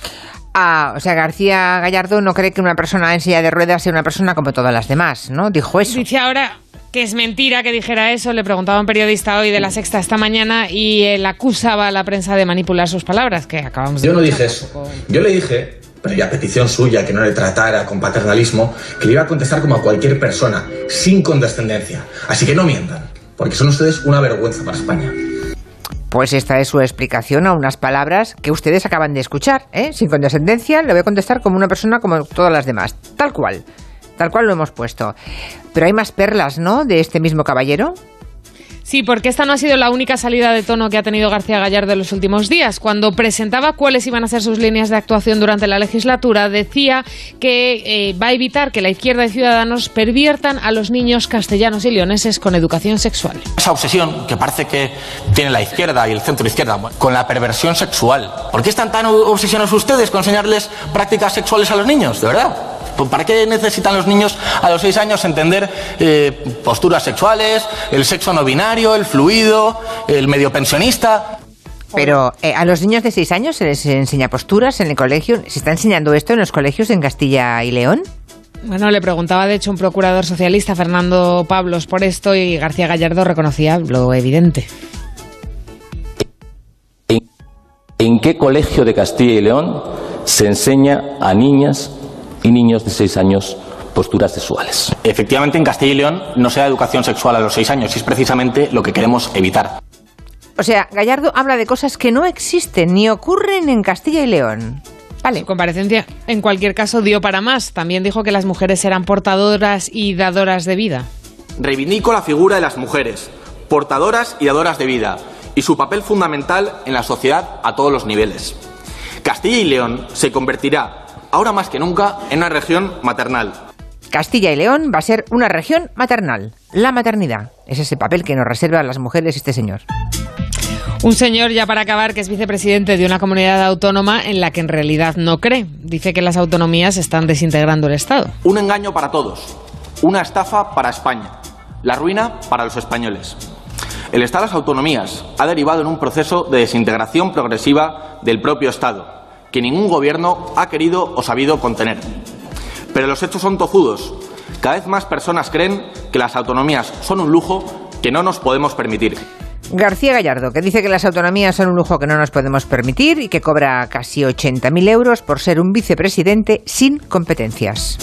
O sea, García Gallardo no cree que una persona en silla de ruedas sea una persona como todas las demás, ¿no? Dijo eso. Dice ahora que es mentira que dijera eso. Le preguntaba a un periodista hoy de La Sexta esta mañana y él acusaba a la prensa de manipular sus palabras, que acabamos de... Yo no dije eso. Yo le dije, pero ya a petición suya, que no le tratara con paternalismo, que le iba a contestar como a cualquier persona, sin condescendencia. Así que no mientan, porque son ustedes una vergüenza para España. Pues esta es su explicación a unas palabras que ustedes acaban de escuchar, ¿eh? Sin condescendencia, le voy a contestar como una persona como todas las demás, tal cual lo hemos puesto. Pero hay más perlas, ¿no?, de este mismo caballero. Sí, porque esta no ha sido la única salida de tono que ha tenido García Gallardo en los últimos días. Cuando presentaba cuáles iban a ser sus líneas de actuación durante la legislatura, decía que va a evitar que la izquierda y Ciudadanos perviertan a los niños castellanos y leoneses con educación sexual. Esa obsesión que parece que tiene la izquierda y el centro izquierda con la perversión sexual. ¿Por qué están tan obsesionados ustedes con enseñarles prácticas sexuales a los niños? ¿De verdad? ¿Para qué necesitan los niños a los 6 años entender posturas sexuales, el sexo no binario, el fluido, el medio pensionista? Pero a los niños de 6 años se les enseña posturas en el colegio. ¿Se está enseñando esto en los colegios en Castilla y León? Bueno, le preguntaba de hecho un procurador socialista, Fernando Pablos, por esto, y García Gallardo reconocía lo evidente. ¿En qué colegio de Castilla y León se enseña a niñas y niños de 6 años posturas sexuales? Efectivamente, en Castilla y León no se da educación sexual a los 6 años y es precisamente lo que queremos evitar. O sea, Gallardo habla de cosas que no existen ni ocurren en Castilla y León. Vale. Su comparecencia, en cualquier caso, dio para más. También dijo que las mujeres eran portadoras y dadoras de vida. Reivindico la figura de las mujeres, portadoras y dadoras de vida, y su papel fundamental en la sociedad a todos los niveles. Castilla y León se convertirá, ahora más que nunca, en una región maternal. Castilla y León va a ser una región maternal. La maternidad es ese papel que nos reserva a las mujeres este señor. Un señor, ya para acabar, que es vicepresidente de una comunidad autónoma en la que en realidad no cree. Dice que las autonomías están desintegrando el Estado. Un engaño para todos, una estafa para España, la ruina para los españoles. El Estado de las autonomías ha derivado en un proceso de desintegración progresiva del propio Estado, que ningún gobierno ha querido o sabido contener. Pero los hechos son tozudos. Cada vez más personas creen que las autonomías son un lujo que no nos podemos permitir. García Gallardo, que dice que las autonomías son un lujo que no nos podemos permitir y que cobra casi 80.000 euros por ser un vicepresidente sin competencias.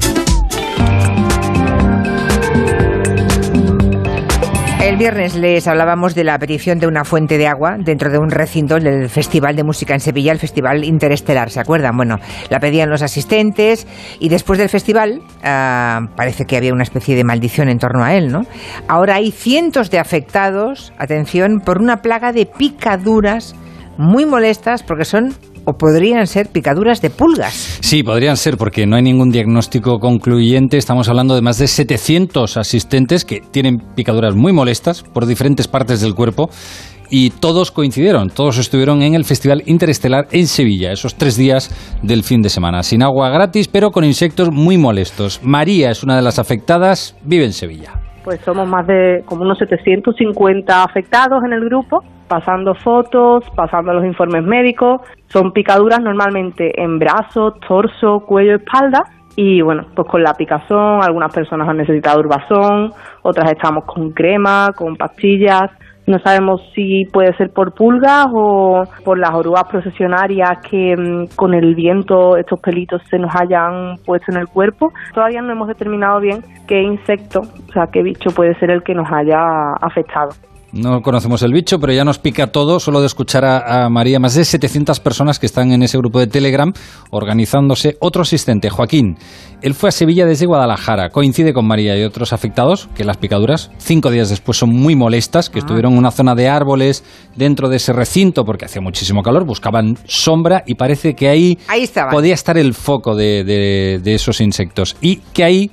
El viernes les hablábamos de la petición de una fuente de agua dentro de un recinto del Festival de Música en Sevilla, el Festival Interestelar, ¿se acuerdan? Bueno, la pedían los asistentes y después del festival parece que había una especie de maldición en torno a él, ¿no? Ahora hay cientos de afectados, atención, por una plaga de picaduras muy molestas porque son o podrían ser picaduras de pulgas. Sí, podrían ser, porque no hay ningún diagnóstico concluyente. Estamos hablando de más de 700 asistentes que tienen picaduras muy molestas por diferentes partes del cuerpo y todos coincidieron, todos estuvieron en el Festival Interestelar en Sevilla, esos 3 días del fin de semana, sin agua gratis, pero con insectos muy molestos. María es una de las afectadas, vive en Sevilla. Pues somos más de como unos 750 afectados en el grupo, pasando fotos, pasando los informes médicos. Son picaduras normalmente en brazos, torso, cuello, espalda. Y bueno, pues con la picazón, algunas personas han necesitado Urbazón, otras estamos con crema, con pastillas. No sabemos si puede ser por pulgas o por las orugas procesionarias que con el viento estos pelitos se nos hayan puesto en el cuerpo. Todavía no hemos determinado bien qué insecto, o sea, qué bicho puede ser el que nos haya afectado. No conocemos el bicho, pero ya nos pica todo solo de escuchar a María. Más de 700 personas que están en ese grupo de Telegram organizándose. Otro asistente, Joaquín, él fue a Sevilla desde Guadalajara. Coincide con María y otros afectados que las picaduras 5 días después son muy molestas, que estuvieron en una zona de árboles dentro de ese recinto porque hacía muchísimo calor, buscaban sombra y parece que ahí podía estar el foco de esos insectos y que ahí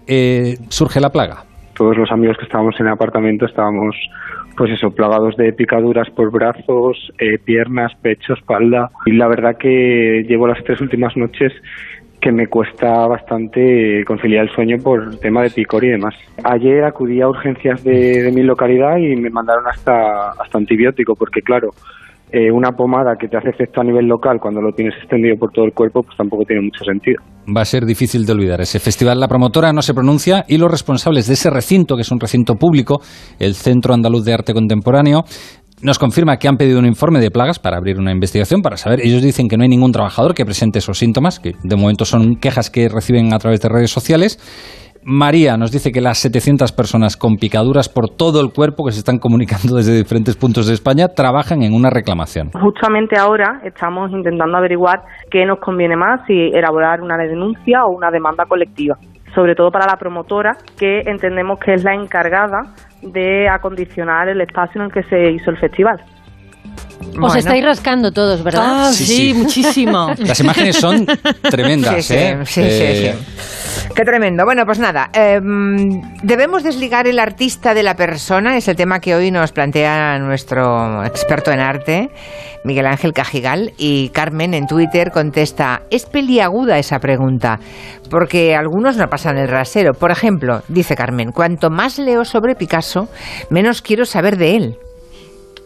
surge la plaga. Todos los amigos que estábamos en el apartamento estábamos pues eso, plagados de picaduras por brazos, piernas, pecho, espalda. Y la verdad que llevo las 3 últimas noches que me cuesta bastante conciliar el sueño por el tema de picor y demás. Ayer acudí a urgencias de mi localidad y me mandaron hasta antibiótico, porque claro, una pomada que te hace efecto a nivel local cuando lo tienes extendido por todo el cuerpo, pues tampoco tiene mucho sentido. Va a ser difícil de olvidar ese festival. La promotora no se pronuncia y los responsables de ese recinto, que es un recinto público, el Centro Andaluz de Arte Contemporáneo, nos confirma que han pedido un informe de plagas para abrir una investigación, para saber. Ellos dicen que no hay ningún trabajador que presente esos síntomas, que de momento son quejas que reciben a través de redes sociales. María nos dice que las 700 personas con picaduras por todo el cuerpo que se están comunicando desde diferentes puntos de España trabajan en una reclamación. Justamente ahora estamos intentando averiguar qué nos conviene más, si elaborar una denuncia o una demanda colectiva, sobre todo para la promotora, que entendemos que es la encargada de acondicionar el espacio en el que se hizo el festival. Os estáis rascando todos, ¿verdad? Ah, sí, muchísimo. Las imágenes son tremendas, sí. Qué tremendo. Bueno, pues nada, ¿debemos desligar el artista de la persona? Es el tema que hoy nos plantea nuestro experto en arte, Miguel Ángel Cajigal, y Carmen en Twitter contesta: es peliaguda esa pregunta, porque algunos no pasan el rasero. Por ejemplo, dice Carmen, cuanto más leo sobre Picasso, menos quiero saber de él.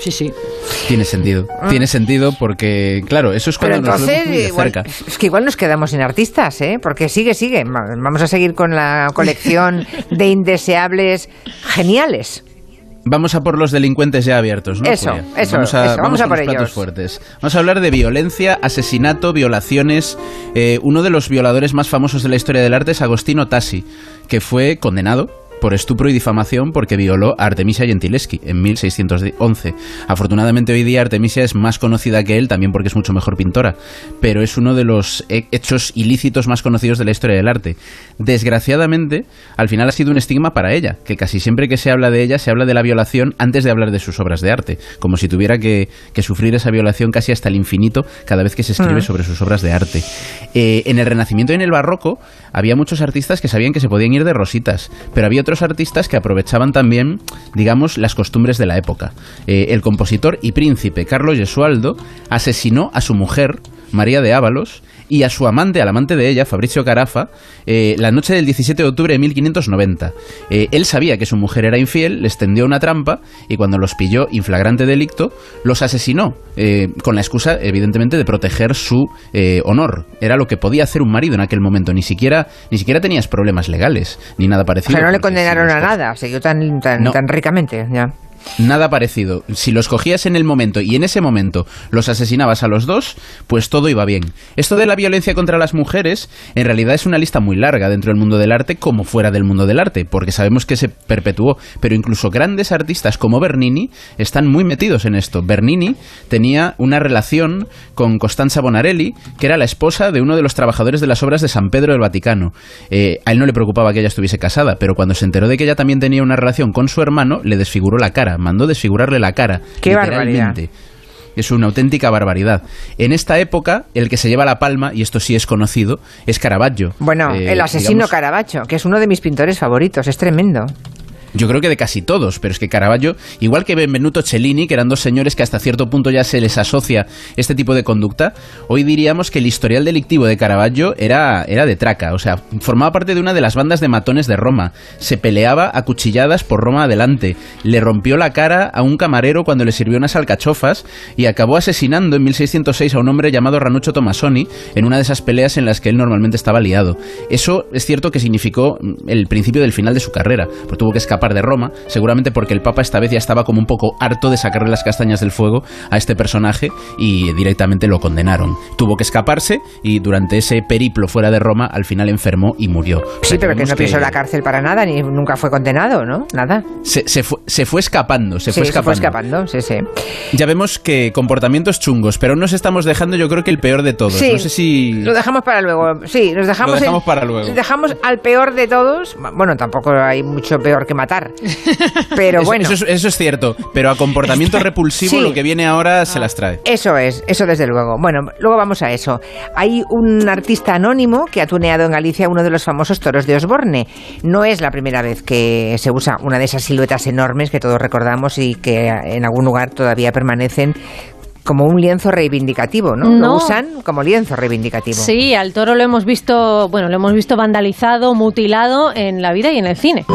Sí. Tiene sentido porque, claro, eso es cuando pero entonces, nos vemos muy de cerca. Es que igual nos quedamos sin artistas, ¿eh? Porque sigue. Vamos a seguir con la colección de indeseables geniales. Vamos a por los delincuentes ya abiertos, ¿no? Eso, vamos a por ellos. Platos fuertes. Vamos a hablar de violencia, asesinato, violaciones. Uno de los violadores más famosos de la historia del arte es Agostino Tassi, que fue condenado por estupro y difamación porque violó a Artemisia Gentileschi en 1611. Afortunadamente hoy día Artemisia es más conocida que él, también porque es mucho mejor pintora, pero es uno de los hechos ilícitos más conocidos de la historia del arte. Desgraciadamente, al final ha sido un estigma para ella, que casi siempre que se habla de ella se habla de la violación antes de hablar de sus obras de arte, como si tuviera que sufrir esa violación casi hasta el infinito cada vez que se escribe sobre sus obras de arte. En el Renacimiento y en el Barroco había muchos artistas que sabían que se podían ir de rositas, pero había otros artistas que aprovechaban también, digamos, las costumbres de la época. El compositor y príncipe Carlo Gesualdo asesinó a su mujer, María de Ávalos, y a su amante, al amante de ella, Fabrizio Carafa, la noche del 17 de octubre de 1590. Él sabía que su mujer era infiel, les tendió una trampa y cuando los pilló in flagrante delicto, los asesinó, con la excusa, evidentemente, de proteger su honor. Era lo que podía hacer un marido en aquel momento. Ni siquiera tenías problemas legales, ni nada parecido. O sea, no le condenaron a nada, siguió tan ricamente, ya. Nada parecido. Si los cogías en el momento y en ese momento los asesinabas a los dos, pues todo iba bien. Esto de la violencia contra las mujeres en realidad es una lista muy larga dentro del mundo del arte como fuera del mundo del arte, porque sabemos que se perpetuó, pero incluso grandes artistas como Bernini están muy metidos en esto. Bernini tenía una relación con Costanza Bonarelli, que era la esposa de uno de los trabajadores de las obras de San Pedro del Vaticano. A él no le preocupaba que ella estuviese casada, pero cuando se enteró de que ella también tenía una relación con su hermano, le desfiguró la cara. Mandó desfigurarle la cara. ¡Qué barbaridad! Es una auténtica barbaridad. En esta época, el que se lleva la palma, y esto sí es conocido, es Caravaggio. Bueno, el asesino Caravaggio, que es uno de mis pintores favoritos, es tremendo. Yo creo que de casi todos, pero es que Caravaggio, igual que Benvenuto Cellini, que eran dos señores que hasta cierto punto ya se les asocia este tipo de conducta, hoy diríamos que el historial delictivo de Caravaggio era de traca, o sea, formaba parte de una de las bandas de matones de Roma, se peleaba a cuchilladas por Roma adelante, le rompió la cara a un camarero cuando le sirvió unas alcachofas y acabó asesinando en 1606 a un hombre llamado Ranuccio Tommasoni en una de esas peleas en las que él normalmente estaba liado. Eso es cierto que significó el principio del final de su carrera, porque tuvo que escapar de Roma, seguramente porque el Papa esta vez ya estaba como un poco harto de sacarle las castañas del fuego a este personaje y directamente lo condenaron. Tuvo que escaparse y durante ese periplo fuera de Roma al final enfermó y murió. Sí, pero que no pisó la cárcel para nada, ni nunca fue condenado, ¿no? Nada. Se fue escapando, se fue escapando, sí. Ya vemos que comportamientos chungos, pero nos estamos dejando yo creo que el peor de todos. Sí, no sé si... lo dejamos para luego. Sí, lo dejamos para luego. Dejamos al peor de todos. Bueno, tampoco hay mucho peor que matar. Pero bueno. Eso es cierto, pero a comportamiento repulsivo sí. Lo que viene ahora se las trae. Eso desde luego. Bueno, luego vamos a eso. Hay un artista anónimo que ha tuneado en Galicia uno de los famosos toros de Osborne. No es la primera vez que se usa una de esas siluetas enormes que todos recordamos y que en algún lugar todavía permanecen como un lienzo reivindicativo, ¿no? Lo usan como lienzo reivindicativo. Sí, al toro lo hemos visto vandalizado, mutilado en la vida y en el cine.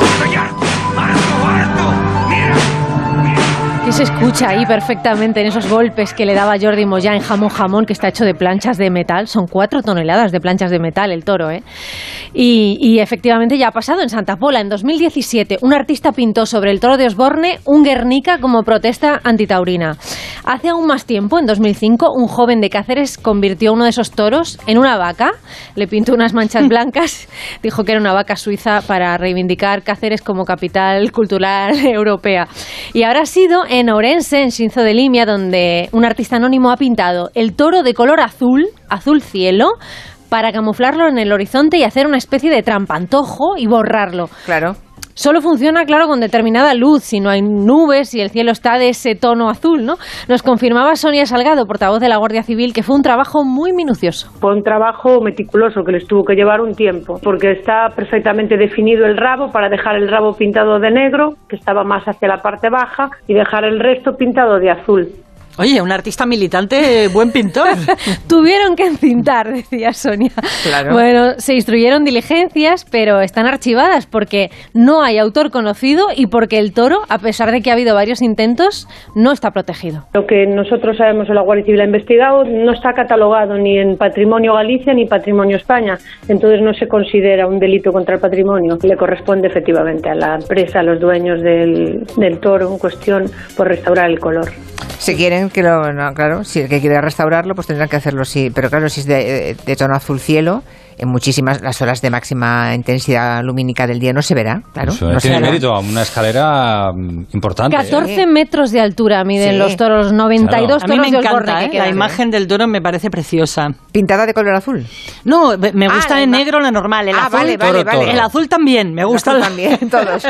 Que se escucha ahí perfectamente en esos golpes que le daba Jordi Moyà en Jamón, que está hecho de planchas de metal. Son 4 toneladas de planchas de metal el toro, ¿eh? Y efectivamente ya ha pasado en Santa Pola. En 2017, un artista pintó sobre el toro de Osborne un Guernica como protesta antitaurina. Hace aún más tiempo, en 2005, un joven de Cáceres convirtió uno de esos toros en una vaca. Le pintó unas manchas blancas, dijo que era una vaca suiza para reivindicar Cáceres como capital cultural europea. Y ahora ha sido en Ourense, en Xinzo de Limia, donde un artista anónimo ha pintado el toro de color azul cielo, para camuflarlo en el horizonte y hacer una especie de trampantojo y borrarlo. Claro. Solo funciona, claro, con determinada luz, si no hay nubes y el cielo está de ese tono azul, ¿no? Nos confirmaba Sonia Salgado, portavoz de la Guardia Civil, que fue un trabajo muy minucioso. Fue un trabajo meticuloso que les tuvo que llevar un tiempo, porque está perfectamente definido el rabo para dejar el rabo pintado de negro, que estaba más hacia la parte baja, y dejar el resto pintado de azul. Oye, un artista militante, buen pintor. Tuvieron que encintar, decía Sonia. Claro. Bueno, se instruyeron diligencias, pero están archivadas porque no hay autor conocido y porque el toro, a pesar de que ha habido varios intentos, no está protegido. Lo que nosotros sabemos, la Guardia Civil ha investigado, no está catalogado ni en Patrimonio Galicia ni Patrimonio España, entonces no se considera un delito contra el patrimonio. Le corresponde efectivamente a la empresa, a los dueños del toro en cuestión, por restaurar el color. Si quieren que claro, si el que quiere restaurarlo, pues tendrán que hacerlo, sí. Pero claro, si es de tono azul cielo, en muchísimas las horas de máxima intensidad lumínica del día no se verá, claro. Eso, no tiene mérito, una escalera importante. 14 metros de altura miden los toros, 92 toros. A mí me encanta, que la imagen del toro me parece preciosa. ¿Pintada de color azul? No, me gusta en negro la normal, el azul. Vale. El azul también, me gusta también, todos.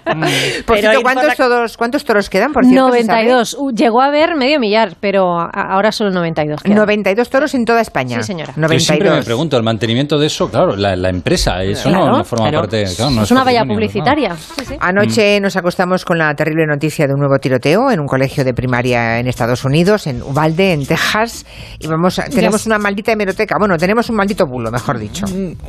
Por cierto, ¿cuántos toros quedan, por cierto? 92. Llegó a haber medio millar, pero ahora solo 92 quedan. 92 toros en toda España. Sí, señora. 92. Yo siempre me pregunto, el mantenimiento de eso, claro, la empresa, eso no forma parte... Claro, no es una valla patrimonio, publicitaria. ¿no? Sí. Anoche nos acostamos con la terrible noticia de un nuevo tiroteo en un colegio de primaria en Estados Unidos, en Uvalde, en Texas, y tenemos una maldita hemeroteca. Bueno, tenemos un maldito bulo, mejor dicho.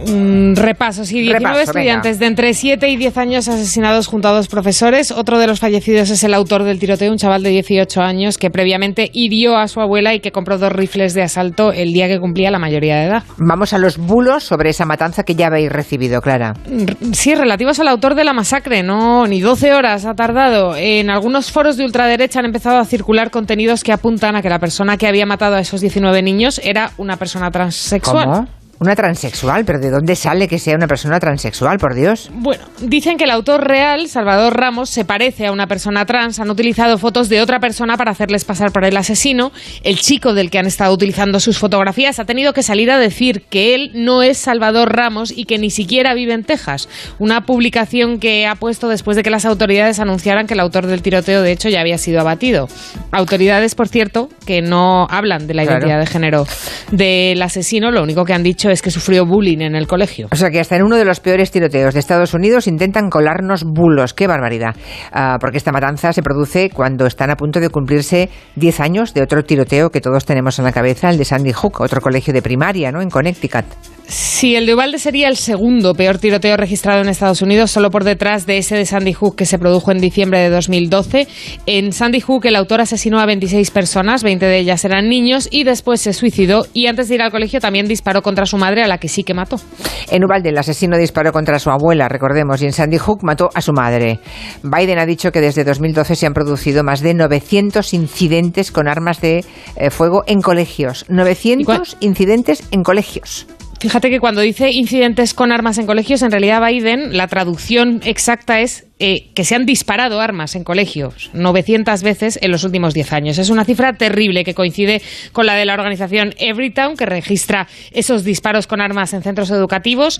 Repaso, sí, 19 estudiantes de entre 7 y 10 años asesinados junto a 2 profesores. Otro de los fallecidos es el autor del tiroteo, un chaval de 18 años que previamente hirió a su abuela y que compró 2 rifles de asalto el día que cumplía la mayoría de edad. Vamos a los bulos sobre esa matanza que ya habéis recibido, Clara. Sí, relativos al autor de la masacre, no, ni 12 horas ha tardado. En algunos foros de ultraderecha han empezado a circular contenidos que apuntan a que la persona que había matado a esos 19 niños era una persona transexual. ¿Cómo? ¿Una transexual? ¿Pero de dónde sale que sea una persona transexual, por Dios? Bueno, dicen que el autor real, Salvador Ramos, se parece a una persona trans. Han utilizado fotos de otra persona para hacerles pasar por el asesino. El chico del que han estado utilizando sus fotografías ha tenido que salir a decir que él no es Salvador Ramos y que ni siquiera vive en Texas. Una publicación que ha puesto después de que las autoridades anunciaran que el autor del tiroteo, de hecho, ya había sido abatido. Autoridades, por cierto, que no hablan de la identidad de género del asesino. Lo único que han dicho es que sufrió bullying en el colegio. O sea que hasta en uno de los peores tiroteos de Estados Unidos intentan colarnos bulos. ¡Qué barbaridad! Porque esta matanza se produce cuando están a punto de cumplirse 10 años de otro tiroteo que todos tenemos en la cabeza, el de Sandy Hook, otro colegio de primaria, ¿no?, en Connecticut. Sí, el de Uvalde sería el segundo peor tiroteo registrado en Estados Unidos, solo por detrás de ese de Sandy Hook que se produjo en diciembre de 2012. En Sandy Hook el autor asesinó a 26 personas, 20 de ellas eran niños, y después se suicidó y antes de ir al colegio también disparó contra su madre, a la que sí que mató. En Uvalde el asesino disparó contra su abuela, recordemos, y en Sandy Hook mató a su madre. Biden ha dicho que desde 2012 se han producido más de 900 incidentes con armas de fuego en colegios. 900 incidentes en colegios. Fíjate que cuando dice incidentes con armas en colegios, en realidad Biden, la traducción exacta es que se han disparado armas en colegios 900 veces en los últimos 10 años. Es una cifra terrible que coincide con la de la organización Everytown, que registra esos disparos con armas en centros educativos,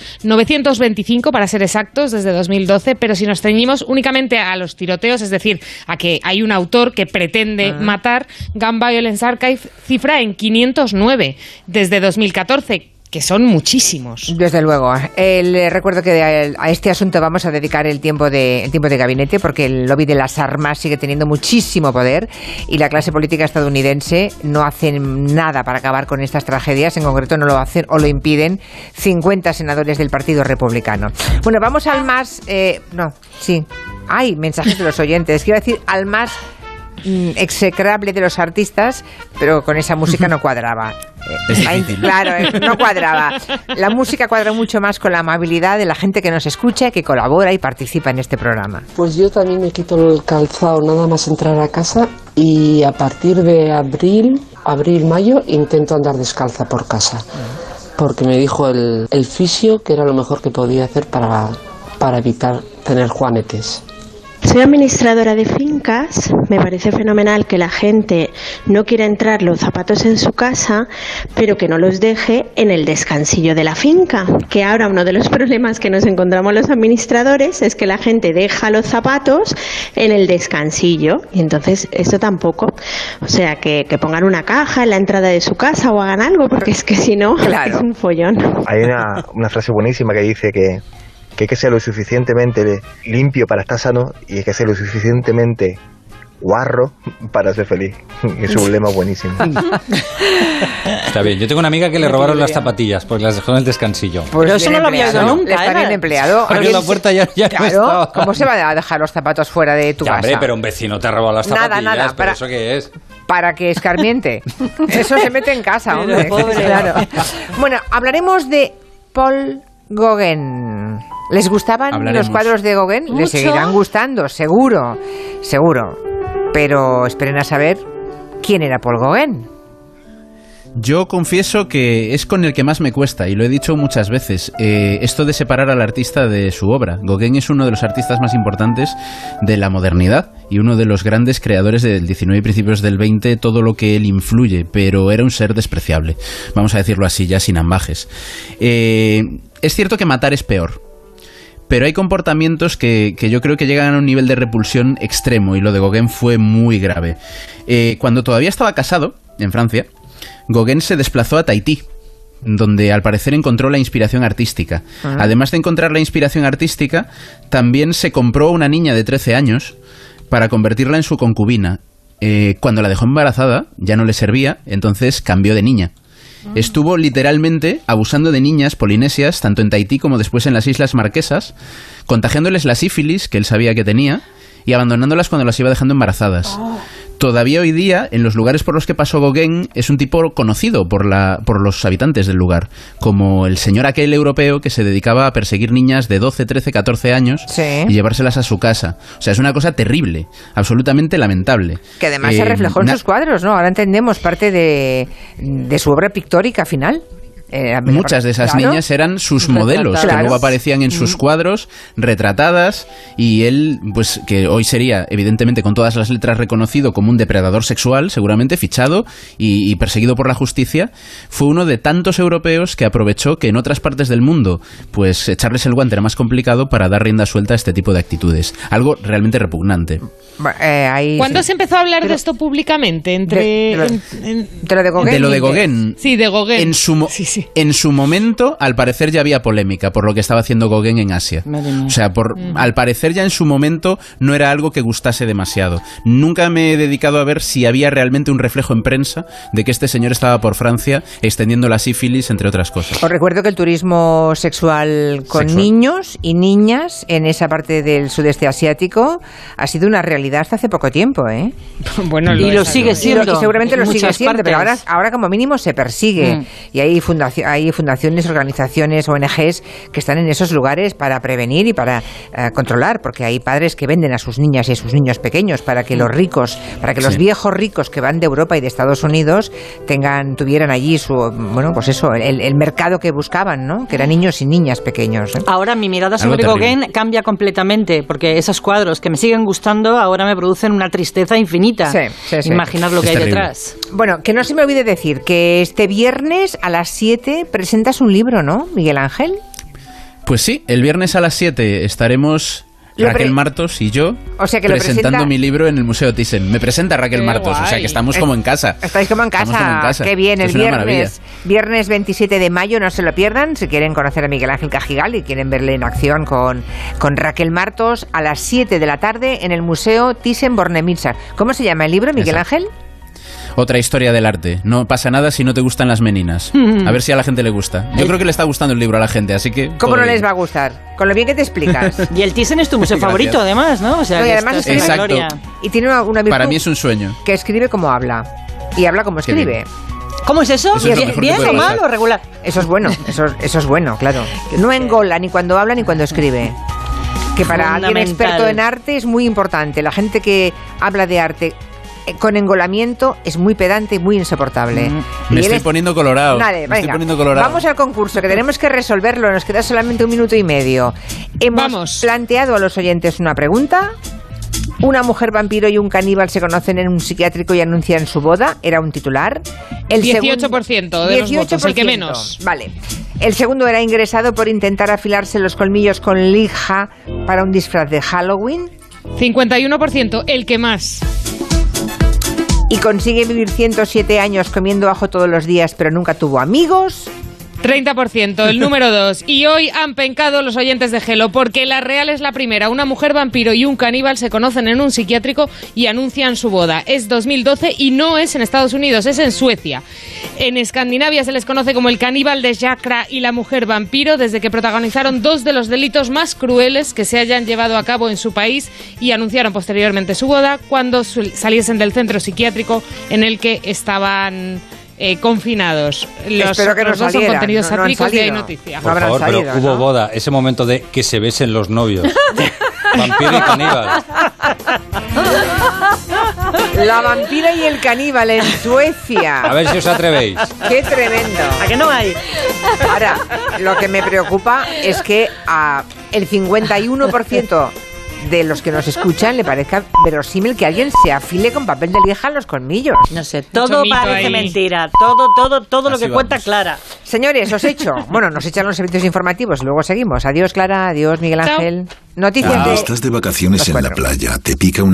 925 para ser exactos desde 2012, pero si nos ceñimos únicamente a los tiroteos, es decir, a que hay un autor que pretende matar, Gun Violence Archive cifra en 509 desde 2014, que son muchísimos. Desde luego. Les recuerdo que a este asunto vamos a dedicar el tiempo de gabinete, porque el lobby de las armas sigue teniendo muchísimo poder y la clase política estadounidense no hace nada para acabar con estas tragedias. En concreto no lo hacen o lo impiden 50 senadores del Partido Republicano. Bueno, vamos al más... Hay mensajes de los oyentes. Quiero decir, al más execrable de los artistas, pero con esa música no cuadraba. Claro, no cuadraba. La música cuadra mucho más con la amabilidad de la gente que nos escucha, que colabora y participa en este programa. Pues yo también me quito el calzado nada más entrar a casa y a partir de abril, mayo, intento andar descalza por casa. Porque me dijo el fisio que era lo mejor que podía hacer para evitar tener juanetes. Soy administradora de fincas, me parece fenomenal que la gente no quiera entrar los zapatos en su casa, pero que no los deje en el descansillo de la finca. Que ahora uno de los problemas que nos encontramos los administradores es que la gente deja los zapatos en el descansillo, y entonces esto tampoco. O sea, que pongan una caja en la entrada de su casa o hagan algo, porque es que si no, es un follón. Hay una frase buenísima que dice que hay que ser lo suficientemente limpio para estar sano y hay que ser lo suficientemente guarro para ser feliz. Es un lema buenísimo. Está bien. Yo tengo una amiga que le robaron las zapatillas porque las dejó en el descansillo. Pues pero eso no lo había oído nunca. Está bien empleado. Porque la puerta ya claro, no estaba. ¿Cómo se va a dejar los zapatos fuera de tu casa? Hombre, pero un vecino te ha robado las zapatillas. Nada. ¿Pero eso qué es? Para que escarmiente. Eso se mete en casa, hombre. Claro. Bueno, hablaremos de Paul Gauguin. ¿Les gustaban los cuadros de Gauguin? Les seguirán gustando, seguro. Pero esperen a saber quién era Paul Gauguin. Yo confieso que es con el que más me cuesta, y lo he dicho muchas veces, esto de separar al artista de su obra. Gauguin es uno de los artistas más importantes de la modernidad y uno de los grandes creadores del 19 y principios del 20, todo lo que él influye, pero era un ser despreciable, vamos a decirlo así, ya sin ambajes. Es cierto que matar es peor, pero hay comportamientos que yo creo que llegan a un nivel de repulsión extremo, y lo de Gauguin fue muy grave. Cuando todavía estaba casado, en Francia, Gauguin se desplazó a Tahití, donde al parecer encontró la inspiración artística. Además de encontrar la inspiración artística, también se compró una niña de 13 años para convertirla en su concubina. Cuando la dejó embarazada, ya no le servía, entonces cambió de niña. Estuvo literalmente abusando de niñas polinesias, tanto en Tahití como después en las Islas Marquesas, contagiándoles la sífilis que él sabía que tenía y abandonándolas cuando las iba dejando embarazadas. Todavía hoy día, en los lugares por los que pasó Gauguin, es un tipo conocido por los habitantes del lugar, como el señor aquel europeo que se dedicaba a perseguir niñas de 12, 13, 14 años y llevárselas a su casa. O sea, es una cosa terrible, absolutamente lamentable. Que además se reflejó en sus cuadros, ¿no? Ahora entendemos parte de su obra pictórica final. Muchas de esas niñas eran sus modelos, que luego aparecían en sus cuadros, retratadas, y él, pues que hoy sería, evidentemente, con todas las letras reconocido como un depredador sexual, seguramente fichado y perseguido por la justicia, fue uno de tantos europeos que aprovechó que en otras partes del mundo, pues echarles el guante era más complicado para dar rienda suelta a este tipo de actitudes. Algo realmente repugnante. ¿Cuándo se empezó a hablar de esto públicamente? ¿De lo de Gauguin? De lo de Gauguin. Sí, de Gauguin. En su momento, al parecer, ya había polémica por lo que estaba haciendo Gauguin en Asia. O sea, al parecer ya en su momento no era algo que gustase demasiado. Nunca me he dedicado a ver si había realmente un reflejo en prensa de que este señor estaba por Francia extendiendo la sífilis, entre otras cosas. Os recuerdo que el turismo sexual con niños y niñas en esa parte del sudeste asiático ha sido una realidad hasta hace poco tiempo, ¿eh? Bueno, y lo sigue siendo. Y seguramente lo sigue siendo, partes. pero ahora como mínimo se persigue. Y hay fundaciones, organizaciones, ONGs que están en esos lugares para prevenir y para controlar, porque hay padres que venden a sus niñas y a sus niños pequeños para que los ricos, para que los viejos ricos que van de Europa y de Estados Unidos tuvieran allí el mercado que buscaban, ¿no? Que eran niños y niñas pequeños, ¿eh? Ahora mi mirada sobre Gauguin cambia completamente, porque esos cuadros que me siguen gustando ahora me producen una tristeza infinita. Sí. Imaginar lo que hay detrás. Bueno, que no se me olvide decir que este viernes a las 7 presentas un libro, ¿no, Miguel Ángel? Pues sí, el viernes a las 7 estaremos Raquel Martos y yo presentando mi libro en el Museo Thyssen. Me presenta Raquel Martos, guay. O sea que estamos como en casa. Estáis como en casa. Qué bien, el viernes 27 de mayo, no se lo pierdan. Si quieren conocer a Miguel Ángel Cajigal y quieren verle en acción con Raquel Martos, a las 7 de la tarde en el Museo Thyssen-Bornemisza. ¿Cómo se llama el libro, Miguel Ángel? Otra historia del arte. No pasa nada si no te gustan las meninas. A ver si a la gente le gusta. Yo creo que le está gustando el libro a la gente, así que... ¿Cómo no les va a gustar? Con lo bien que te explicas. Y el Thyssen es tu museo favorito, además, ¿no? O sea, y además exacto. Y tiene una virtud. Para mí es un sueño. Que escribe como habla. Y habla como escribe. ¿Cómo es eso? ¿Bien o mal o regular? Eso es bueno, eso es bueno, claro. No engola ni cuando habla ni cuando escribe. Que para alguien experto en arte es muy importante. La gente que habla de arte con engolamiento es muy pedante y muy insoportable. Me estoy poniendo colorado. Vale, venga, vamos al concurso, que tenemos que resolverlo. Nos queda solamente 1 minuto y medio. Hemos planteado a los oyentes una pregunta. Una mujer vampiro y un caníbal se conocen en un psiquiátrico y anuncian su boda. Era un titular. El 18% de los votos, el que menos. Vale. El segundo era ingresado por intentar afilarse los colmillos con lija para un disfraz de Halloween. 51%, el que más. Y consigue vivir 107 años comiendo ajo todos los días, pero nunca tuvo amigos. 30%, el número 2. Y hoy han pencado los oyentes de Gelo, porque la real es la primera. Una mujer vampiro y un caníbal se conocen en un psiquiátrico y anuncian su boda. Es 2012 y no es en Estados Unidos, es en Suecia. En Escandinavia se les conoce como el caníbal de Jacra y la mujer vampiro, desde que protagonizaron 2 de los delitos más crueles que se hayan llevado a cabo en su país y anunciaron posteriormente su boda cuando saliesen del centro psiquiátrico en el que estaban confinados. Espero que los dos son contenidos sátiricos y hay noticia. Por favor, salido, pero hubo boda, ese momento de que se besen los novios. Vampiro y caníbal. La vampira y el caníbal en Suecia. A ver si os atrevéis. ¡Qué tremendo! ¿A qué no hay? Ahora, lo que me preocupa es que el 51% de los que nos escuchan le parezca verosímil que alguien se afile con papel de lija a los colmillos. No sé, todo parece mentira. Todo lo que cuenta Clara. Señores, os echo. Bueno, nos echan los servicios informativos, luego seguimos. Adiós, Clara. Adiós, Miguel Ángel. Noticias Cuando estás de vacaciones en la playa, te pica una